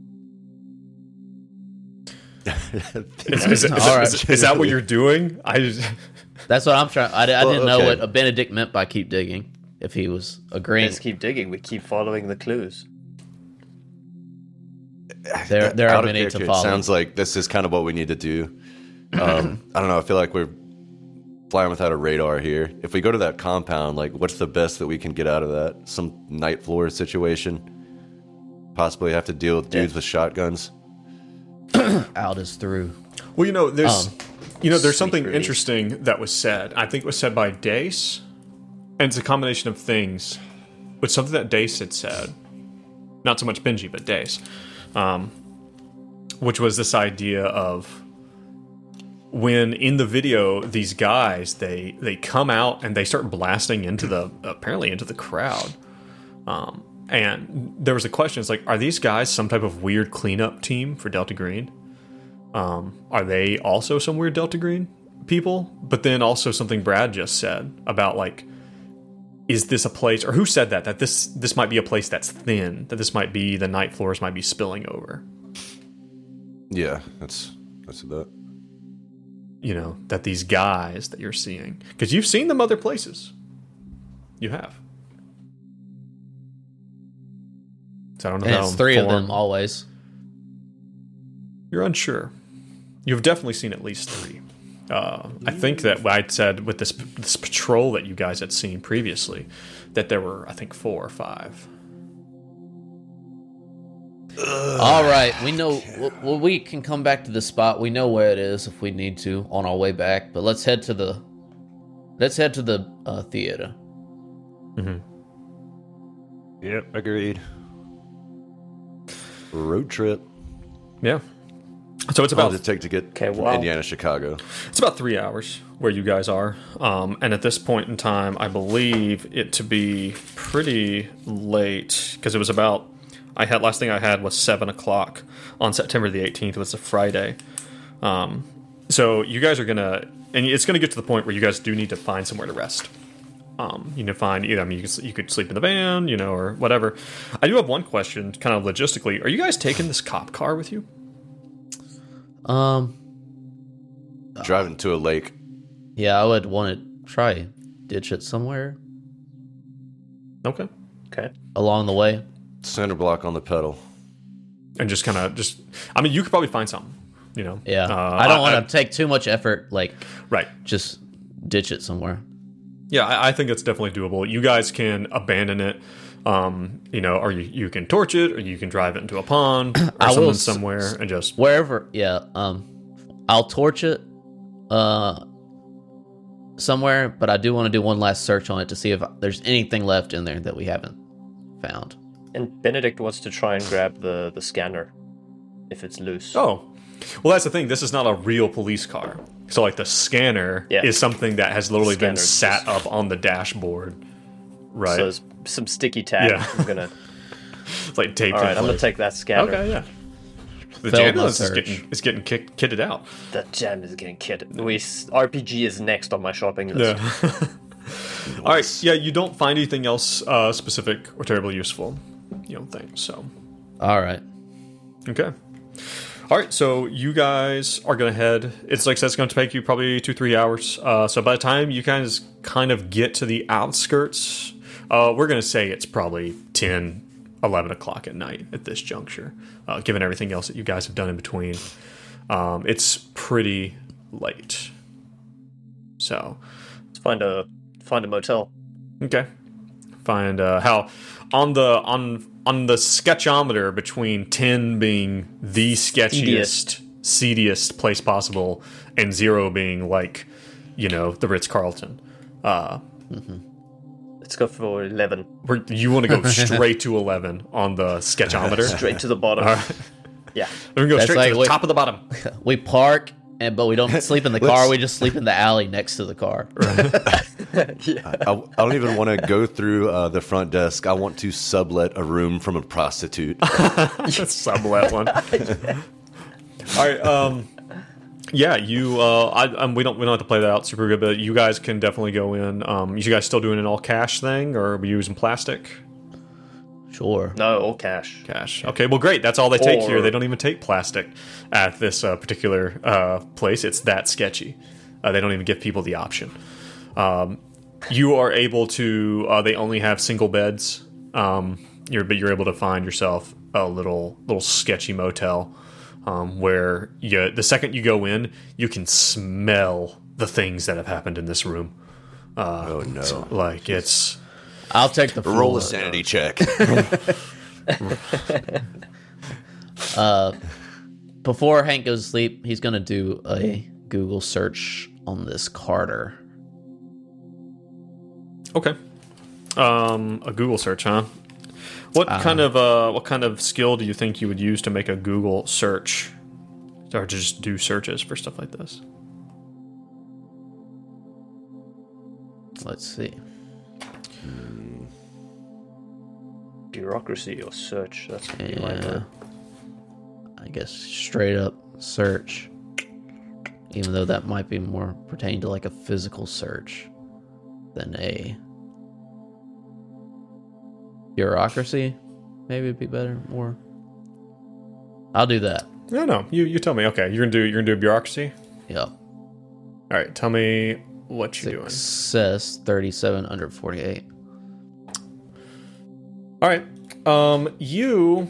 Is, is, is, All right. is, is that what you're doing? I just, That's what I'm trying. I, I Well, didn't know okay. what Benedict meant by keep digging. If he was agreeing, Let's keep digging. We keep following the clues. there there are out of many to character, it follow. sounds like this is kind of what we need to do. Um, I don't know. I feel like we're flying without a radar here. If we go to that compound, like, what's the best that we can get out of that? Some night floor situation? Possibly have to deal with dudes Yeah. with shotguns? Out is through. well, you know, there's, Um, you know, there's sweet something release. interesting that was said. I think it was said by Dace, and it's a combination of things. But something that Dace had said, not so much Benji, but Dace, um, which was this idea of when in the video these guys they they come out and they start blasting into the apparently into the crowd. Um, And there was a question, it's like, are these guys some type of weird cleanup team for Delta Green? Um, are they also some weird Delta Green people? But then also something Brad just said about, like, is this a place, or who said that, that this this might be a place that's thin, that this might be, the night floors might be spilling over. Yeah, that's that's that. You know, that these guys that you're seeing, because you've seen them other places. You have. So I don't know And how it's three of them informed- always. You're unsure. You've definitely seen at least three. Uh, I think that I'd said with this this patrol that you guys had seen previously, that there were, I think, four or five. All right, we know. Well, we can come back to the spot. We know where it is if we need to on our way back. But let's head to the. Let's head to the uh, theater. Yep, agreed. Road trip. Yeah. So it's How about does it take to get Okay, from wow. Indiana, Chicago? it's about three hours where you guys are, um, and at this point in time, I believe it to be pretty late because it was about. I had last thing I had was seven o'clock on September the eighteenth. It was a Friday. Um, so you guys are gonna, and it's gonna get to the point where you guys do need to find somewhere to rest. Um, you need to find either. I mean, you could, you could sleep in the van, you know, or whatever. I do have one question, kind of logistically. Are you guys taking this cop car with you? Um. Driving to a lake. Yeah, I would want to try ditch it somewhere Okay. Okay. along the way. Center block on the pedal. And just kind of just, I mean, you could probably find something. You know. Yeah, Uh, I don't I- want to take too much effort. Like, Right. just ditch it somewhere. Yeah, I, I think it's definitely doable. You guys can abandon it, um, you know, or you, you can torch it, or you can drive it into a pond or I will something s- somewhere and just. Wherever, yeah. Um, I'll torch it, uh, somewhere. But I do want to do one last search on it to see if there's anything left in there that we haven't found. And Benedict wants to try and grab the, the scanner if it's loose. Oh, well, that's the thing. This is not a real police car. So, like, the scanner Yeah. is something that has literally been Scanner's sat just- up on the dashboard. Right. So there's some sticky tag. Yeah. I'm gonna. It's like taped All right, in I'm gonna place. take that scanner. Okay, yeah. The Failed my ambulance is search. getting, is getting kicked, kitted out. The jam is getting kitted. We R P G is next on my shopping list. Yeah. All right. Yeah, you don't find anything else uh, specific or terribly useful. You don't think so? All right. Okay. All right. So you guys are gonna head. It's like I said, it's gonna take you probably two three hours. Uh, so by the time you guys kind of get to the outskirts, uh, we're gonna say it's probably ten, eleven o'clock at night at this juncture. Uh, given everything else that you guys have done in between, um, it's pretty late. So. Let's find a find a motel. Okay. Find uh, how on the on on the sketchometer between ten being the sketchiest, seediest place possible, and zero being like, you know, the Ritz Carlton. Uh, Let's go for eleven. where you want to go straight to eleven on the sketchometer. Straight to the bottom. All right. Yeah. We're gonna go That's straight like to the what- top of the bottom. We park, and but we don't sleep in the car. Let's- We just sleep in the alley next to the car. I, I don't even want to go through uh, the front desk. I want to sublet a room from a prostitute. Sublet one. All right. Um, yeah, you. Uh, I, um, we don't. We don't have to play that out super good, but you guys can definitely go in. Um, you guys still doing an all cash thing, or are we using plastic? Sure. No, all cash. Cash. Okay. Well, great. That's all they take Or- here. They don't even take plastic at this uh, particular uh, place. It's that sketchy. Uh, they don't even give people the option. Um, you are able to. Uh, they only have single beds. Um, you're but you're able to find yourself a little little sketchy motel um, where you, the second you go in, you can smell the things that have happened in this room. Uh, Oh, no. Like it's I'll take the Roll a floor. sanity check. Before Hank goes to sleep, he's gonna do a Google search on this Carter. okay. Um, a Google search, huh? What kind of uh, what kind of skill do you think you would use to make a Google search, or to just do searches for stuff like this? Let's see. Bureaucracy or search. That's gonna be my Yeah. word. I guess straight up search. Even though that might be more pertaining to like a physical search than a bureaucracy. Maybe it'd be better. More. I'll do that. No, no. You you tell me. Okay, you're gonna do you're gonna do bureaucracy. Yep. All right. Tell me what you're doing. Success thirty-seven under forty-eight. All right. Um, you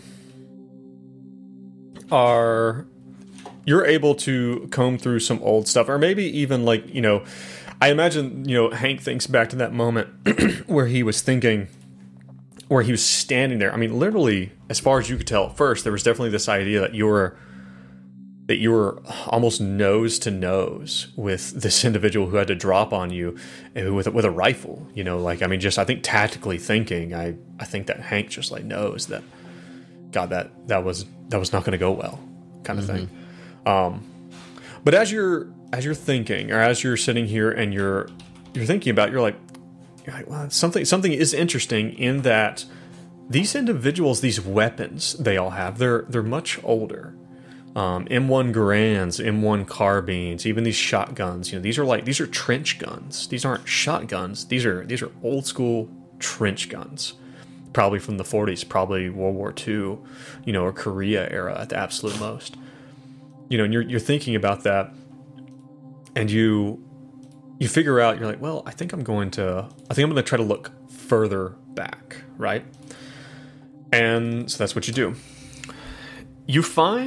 are you're able to comb through some old stuff, or maybe even like you know, I imagine you know Hank thinks back to that moment where he was thinking, where he was standing there. I mean, literally, as far as you could tell at first, there was definitely this idea that you were that you were almost nose to nose with this individual who had to drop on you with with a rifle. You know, like I mean, just I think tactically thinking, I I think that Hank just like knows that, God, that that was that was not going to go well, kind of thing. Um, but as you're as you're thinking, or as you're sitting here and you're you're thinking about, it, you're like, you're like, well, something something is interesting in that these individuals, these weapons they all have, they're they're much older. Um, M one Garands, M one carbines, even these shotguns. You know, these are like these are trench guns. These aren't shotguns. These are these are old school trench guns, probably from the forties, probably World War Two, you know, or Korea era at the absolute most. You know, and you're you're thinking about that, and you you figure out you're like, well, I think I'm going to I think I'm going to try to look further back, right? And so that's what you do. You find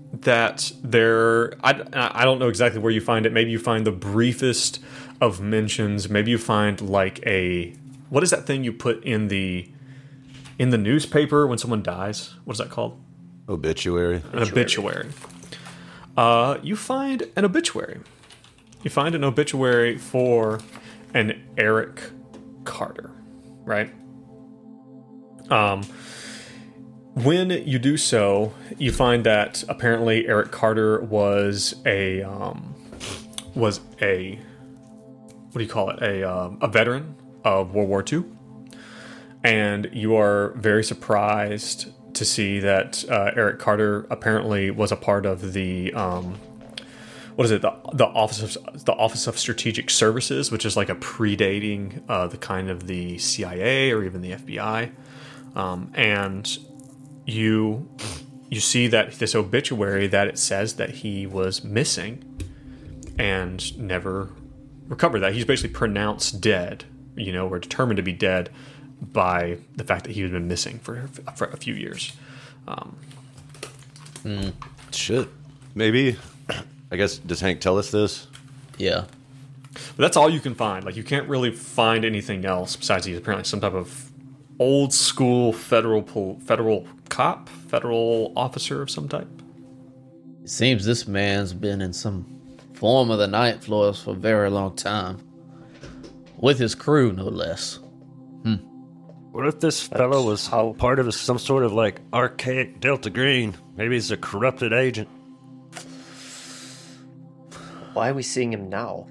that there, I, I don't know exactly where you find it. Maybe you find the briefest of mentions. Maybe you find like a, what is that thing you put in the in the newspaper when someone dies? What is that called? Obituary. An obituary. Uh, you find an obituary. You find an obituary for an Eric Carter, right? Um, when you do so, you find that apparently Eric Carter was a um, was a what do you call it? A um, a veteran of World War Two, and you are very surprised to see that uh, Eric Carter apparently was a part of the um, what is it? The the office of the Office of Strategic Services, which is like a predating uh, the kind of the C I A or even the F B I, um, and you you see that this obituary that it says that he was missing and never recovered. That he's basically pronounced dead, you know, or determined to be dead by the fact that he had been missing for, for a few years. Um, mm. Shit. Maybe. I guess, does Hank tell us this? Yeah. But that's all you can find. Like, you can't really find anything else besides he's apparently some type of old school federal pol- federal cop, federal officer of some type. It seems this man's been in some form of the Night Floors for a very long time. With his crew, no less. Hmm. What if this fellow was how- part of some sort of, like, archaic Delta Green? Maybe he's a corrupted agent. Why are we seeing him now?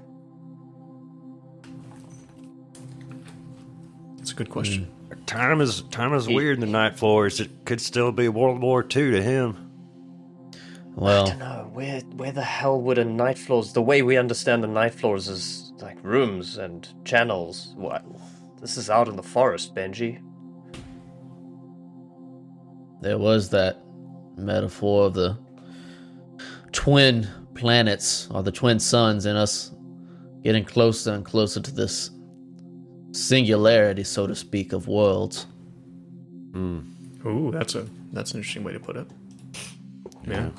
That's a good question. Mm. Time is time is He- weird in the Night Floors. It could still be World War Two to him. I Well, don't know. Where where the hell would a night floors? The way we understand the night floors is like rooms and channels. What? This is out in the forest, Benji. there was that metaphor of the twin planets, or the twin suns, and us getting closer and closer to this singularity, so to speak, of worlds. Ooh, that's a that's an interesting way to put it. Yeah.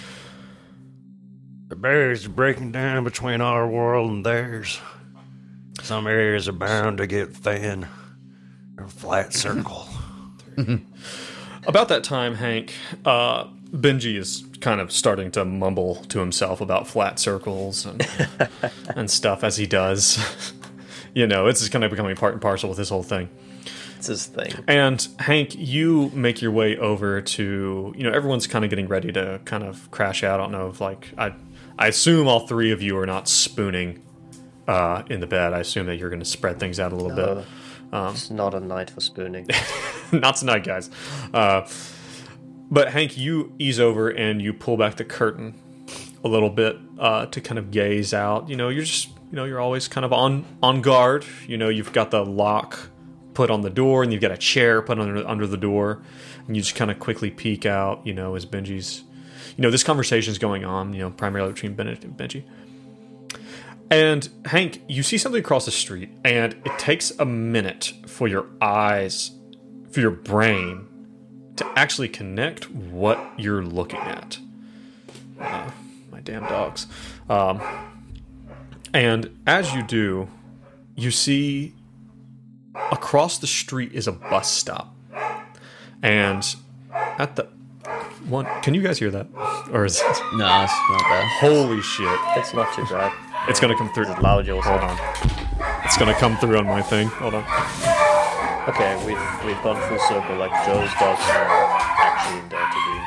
The barriers are breaking down between our world and theirs. Some areas are bound to get thin. A flat circle. About that time, Hank, uh, Benji is kind of starting to mumble to himself about flat circles and and stuff as he does. You know, it's just kind of becoming part and parcel with this whole thing. It's his thing. And Hank, you make your way over to, you know, everyone's kind of getting ready to kind of crash out. I don't know if, like, I I assume all three of you are not spooning uh, in the bed. I assume that you're going to spread things out a little No, bit. Um, it's not a night for spooning. Not tonight, guys. Uh, but Hank, you ease over and you pull back the curtain a little bit uh, to kind of gaze out. You know, you're just, you know, you're always kind of on on guard. You know, you've got the lock put on the door, and you've got a chair put under under the door, and you just kind of quickly peek out. You know, as Benji's, you know, this conversation's going on. You know, primarily between Benedict and Benji. And Hank, you see something across the street, and it takes a minute for your eyes, for your brain, to actually connect what you're looking at. Uh, my damn dogs. Um, and as you do, you see across the street is a bus stop. And at the one, can you guys hear that? Or is it? No, it's not bad. Holy shit. It's not too bad. It's going to come through. Is it loud, yours? Hold on. It's going to come through on my thing. Hold on. Okay, we've we've gone full circle. Like Joe's dogs are actually in Delta Green.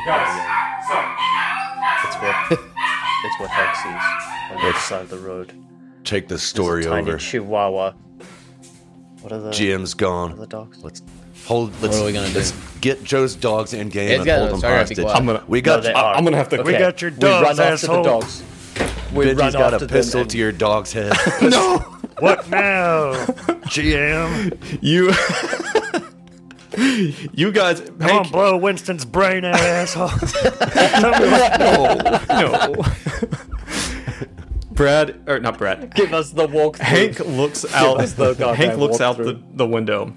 It's what it's what Hank sees on the other side of the road. Take the There's story a tiny over. Chihuahua. What are the G M's what are gone. the dogs? Let's hold. Let's, are we gonna do? let's get Joe's dogs in game It's and gotta- hold them sorry, I have to hostage. go out. I'm gonna. We got. No, they I- are. I'm gonna have to. We Okay, got your we dogs, run after the asshole. dogs. We Benji's run got after a them pistol and- to your dog's head. No, What now, G M? you. You guys, Come Hank, on, blow Winston's brain out, asshole. no. Brad, or not Brad. Give us the walk. Hank looks out. us the goddamn Hank looks out the, walkthrough. the window.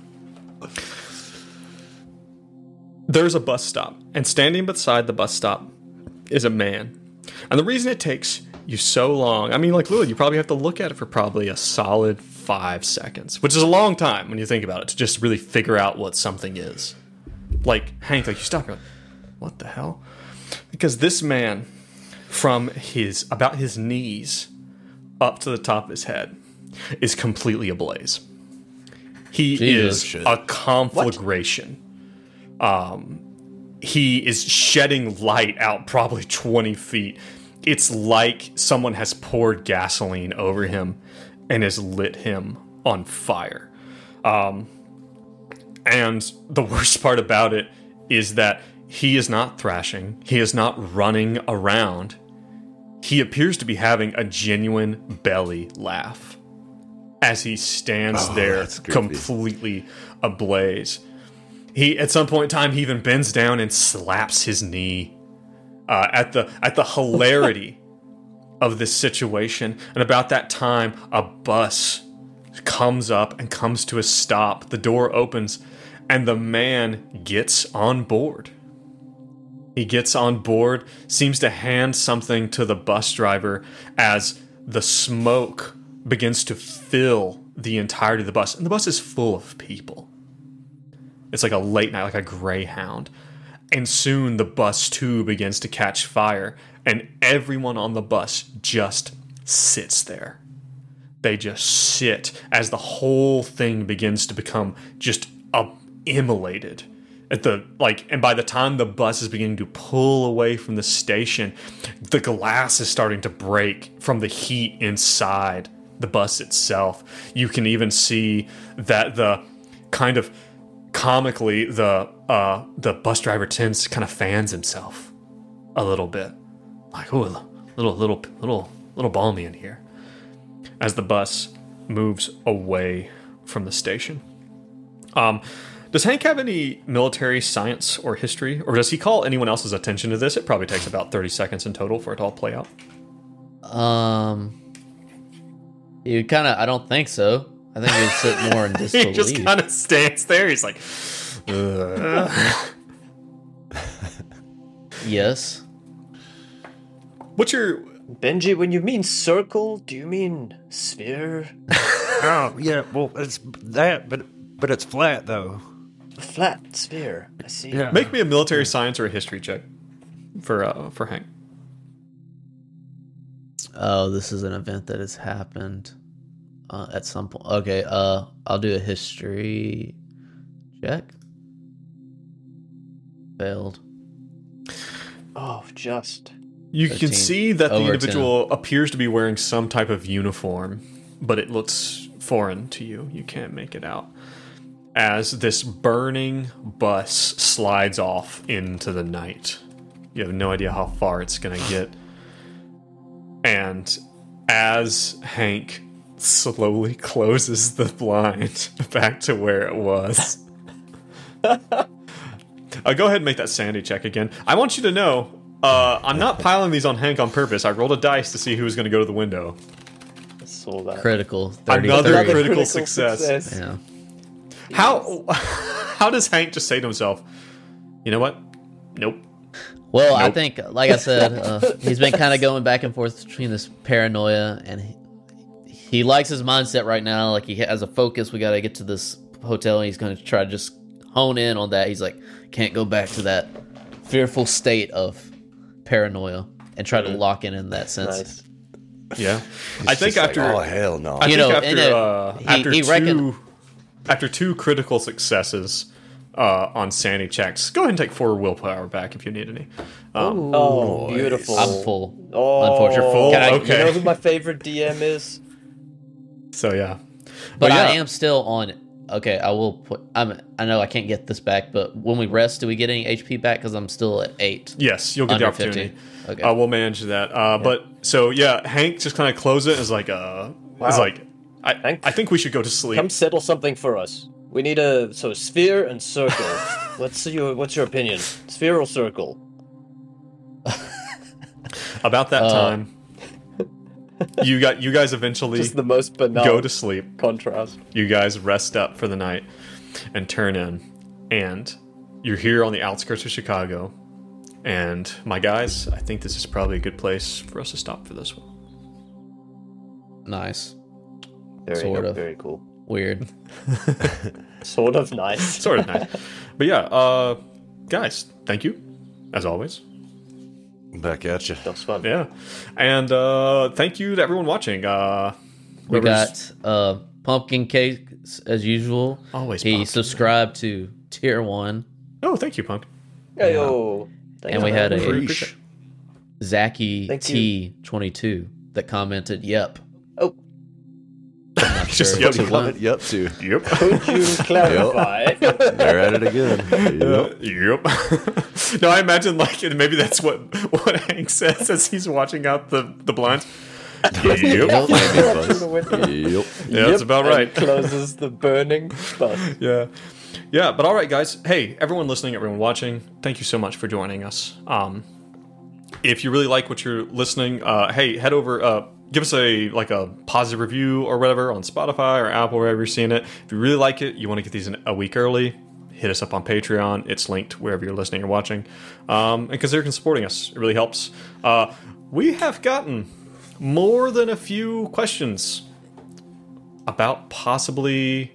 There's a bus stop, and standing beside the bus stop is a man. And the reason it takes you so long, I mean, like, Lily, you probably have to look at it for probably a solid five seconds, which is a long time when you think about it, to just really figure out what something is. Like, Hank, like, you stop, you're like, what the hell? Because this man, from his, about his knees up to the top of his head, is completely ablaze. He Jesus. is Shit. a conflagration. Um, he is shedding light out probably twenty feet. It's like someone has poured gasoline over him and has lit him on fire. Um, and the worst part about it is that he is not thrashing. He is not running around. He appears to be having a genuine belly laugh as he stands Oh, there that's creepy. completely ablaze. He, at some point in time, he even bends down and slaps his knee uh, at the at the hilarity of this situation. And about that time, a bus comes up and comes to a stop. The door opens, and the man gets on board. He gets on board, seems to hand something to the bus driver as the smoke begins to fill the entirety of the bus. And the bus is full of people. It's like a late night, like a Greyhound. And soon the bus too begins to catch fire, and everyone on the bus just sits there. They just sit as the whole thing begins to become just uh, immolated. At the like, and by the time the bus is beginning to pull away from the station, the glass is starting to break from the heat inside the bus itself. You can even see that the kind of comically the uh, the bus driver Tim's kind of fans himself a little bit, like, oh, little little little little balmy in here, as the bus moves away from the station. Um. Does Hank have any military science or history, or does he call anyone else's attention to this? It probably takes about thirty seconds in total for it to all play out. Um, you kind of. I don't think so. I think he'd sit more in He disbelief. just kind of stands there. He's like, Ugh. Yes. "What's your?" Benji, when you mean circle, do you mean sphere? Oh, yeah, well, it's that, but but it's flat, though. Flat sphere. I see. Yeah. Make me a military science or a history check for uh, for Hank. Oh, this is an event that has happened uh, at some point. Okay, uh, I'll do a history check. Failed. Oh, just. You thirteen. can see that the Over individual appears to be wearing some type of uniform, but it looks foreign to you. You can't make it out. As this burning bus slides off into the night. You have no idea how far it's going to get. And as Hank slowly closes the blind back to where it was. uh, go ahead and make that sanity check again. I want you to know, uh, I'm not piling these on Hank on purpose. I rolled a dice to see who was going to go to the window. I saw that. Critical. Another thirty-three. critical success. Yeah. How how does Hank just say to himself, you know what? Nope. Well, I Nope. think, like I said, uh, he's been kind of going back and forth between this paranoia, and he, he likes his mindset right now. Like, he has a focus. We got to get to this hotel, and he's going to try to just hone in on that. He's like, can't go back to that fearful state of paranoia and try to lock in in that sense. Nice. Yeah. I think Just like, after oh hell no. I You think know, after and it- uh, he- after he two reckon- after two critical successes uh, on sanity checks, go ahead and take four willpower back if you need any. Um, Oh, beautiful. I'm full. Oh, Unfortunately. You're full? Can I- Okay. You know who my favorite D M is? so yeah. But yeah. I am still on. Okay, I will put. I'm. I know I can't get this back, but when we rest, do we get any H P back? Because I'm still at eight. Yes, you'll get Under the opportunity. fifty. Okay. Uh, we'll manage that. Uh, But so yeah, Hank just kind of close it as like uh, is Wow. like I Hank? I think we should go to sleep. Come settle something for us. We need a so sphere and circle. what's your What's your opinion? Sphere or circle? About that Uh, time, you got you guys eventually Just the most banal go to sleep. contrast. You guys rest up for the night and turn in, and you're here on the outskirts of Chicago, And my guys, I think this is probably a good place for us to stop for this one. Nice. Very, Sort of. very cool. Weird. Sort of nice. Sort of nice. But yeah, uh, guys, thank you, as always. Back at you. That was fun. Yeah. And uh, thank you to everyone watching. Uh, We whoever's- got uh, Pumpkin Cakes as usual. Always He pumpkin. subscribed to Tier one. Oh, thank you, Punk. Hey, yo. Thanks, And we man. had a Preach. Zachy Thank T twenty-two that commented, "Yep." Oh, Just sure yep. what he What you up to? Yep. could you clarify? They're at it again. Yep. Yep. No, I imagine like maybe that's what what Hank says as he's watching out the the blinds. Yep. Through the window. Yep. Yeah, that's about and right. Closes the burning bus. Yeah. Yeah, but all right, guys. Hey, everyone listening, everyone watching, thank you so much for joining us. Um, if you really like what you're listening, uh, hey, head over, uh, give us a like a positive review or whatever on Spotify or Apple, wherever you're seeing it. If you really like it, you want to get these in a week early, hit us up on Patreon. It's linked wherever you're listening or watching. Um, and consider supporting us. It really helps. Uh, we have gotten more than a few questions about possibly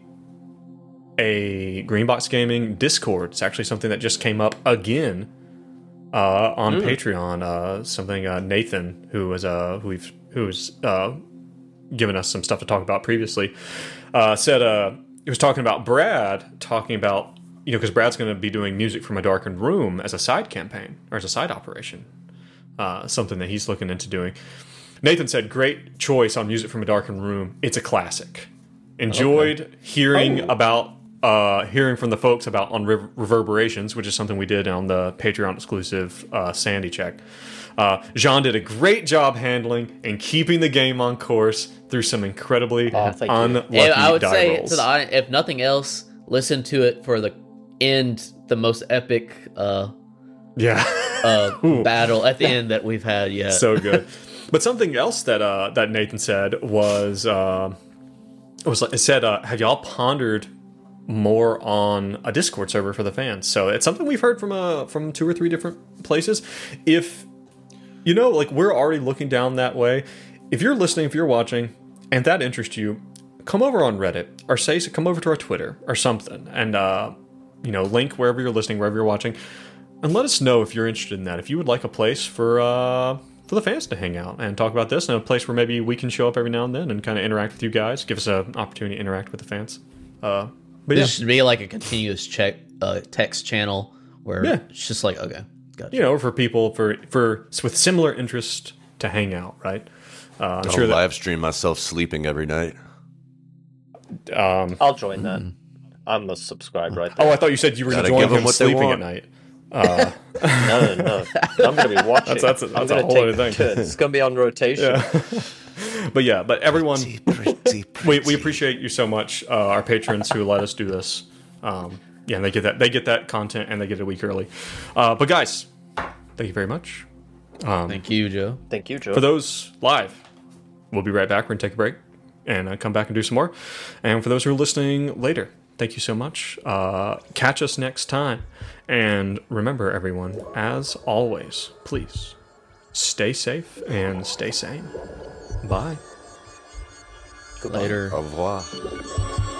a Greenbox Gaming Discord. It's actually something that just came up again uh, on Patreon. Uh, something uh, Nathan, who was uh, who we've who's uh, given us some stuff to talk about previously, uh, said uh, he was talking about Brad talking about you know because Brad's going to be doing music from a darkened room as a side campaign or as a side operation, uh, something that he's looking into doing. Nathan said, "Great choice on music from a darkened room. It's a classic. Enjoyed okay. hearing Oh. about." Uh, hearing from the folks about on Rever- reverberations, which is something we did on the Patreon exclusive uh, Sandy check. Uh, Jean did a great job handling and keeping the game on course through some incredibly Oh, thank you. unlucky And I would die say rolls. to the audience, if nothing else, listen to it for the end, the most epic uh, yeah, uh, battle at the end that we've had yet. so good. But something else that uh, that Nathan said was uh, was like it said, uh, "Have y'all pondered more on a Discord server for the fans?" So it's something we've heard from uh, from two or three different places. If you know, like we're already looking down that way. If you're listening, if you're watching, and that interests you, come over on Reddit or say come over to our Twitter or something, and uh, you know, link wherever you're listening, wherever you're watching, and let us know if you're interested in that. If you would like a place for uh, for the fans to hang out and talk about this, and a place where maybe we can show up every now and then and kind of interact with you guys, give us an opportunity to interact with the fans. Uh, But This yeah, should be like a continuous check uh, text channel where Yeah. it's just like, okay, gotcha. you know, for people for for with similar interest to hang out, right? Uh, I'm I'll sure that live stream myself sleeping every night. um, I'll join that. I'm a subscribe right there. oh, I thought you said you were Gotta joining give 'em him what they sleeping at want. night. Uh, No, no, I'm going to be watching. That's- that's a- I'm that's a gonna whole take other thing. turns. It's going to be on rotation. but yeah, but everyone, Pretty, pretty, we, we appreciate you so much, uh, our patrons who let us do this. Um, yeah, and they get that they get that content and they get it a week early. Uh, but guys, thank you very much. Thank you, Joe. Thank you, Joe. For those live, we'll be right back. We're going to take a break and uh, come back and do some more. And for those who are listening later, thank you so much. Uh, catch us next time. And remember, everyone, as always, please stay safe and stay sane. Bye. Goodbye. Later. Au revoir.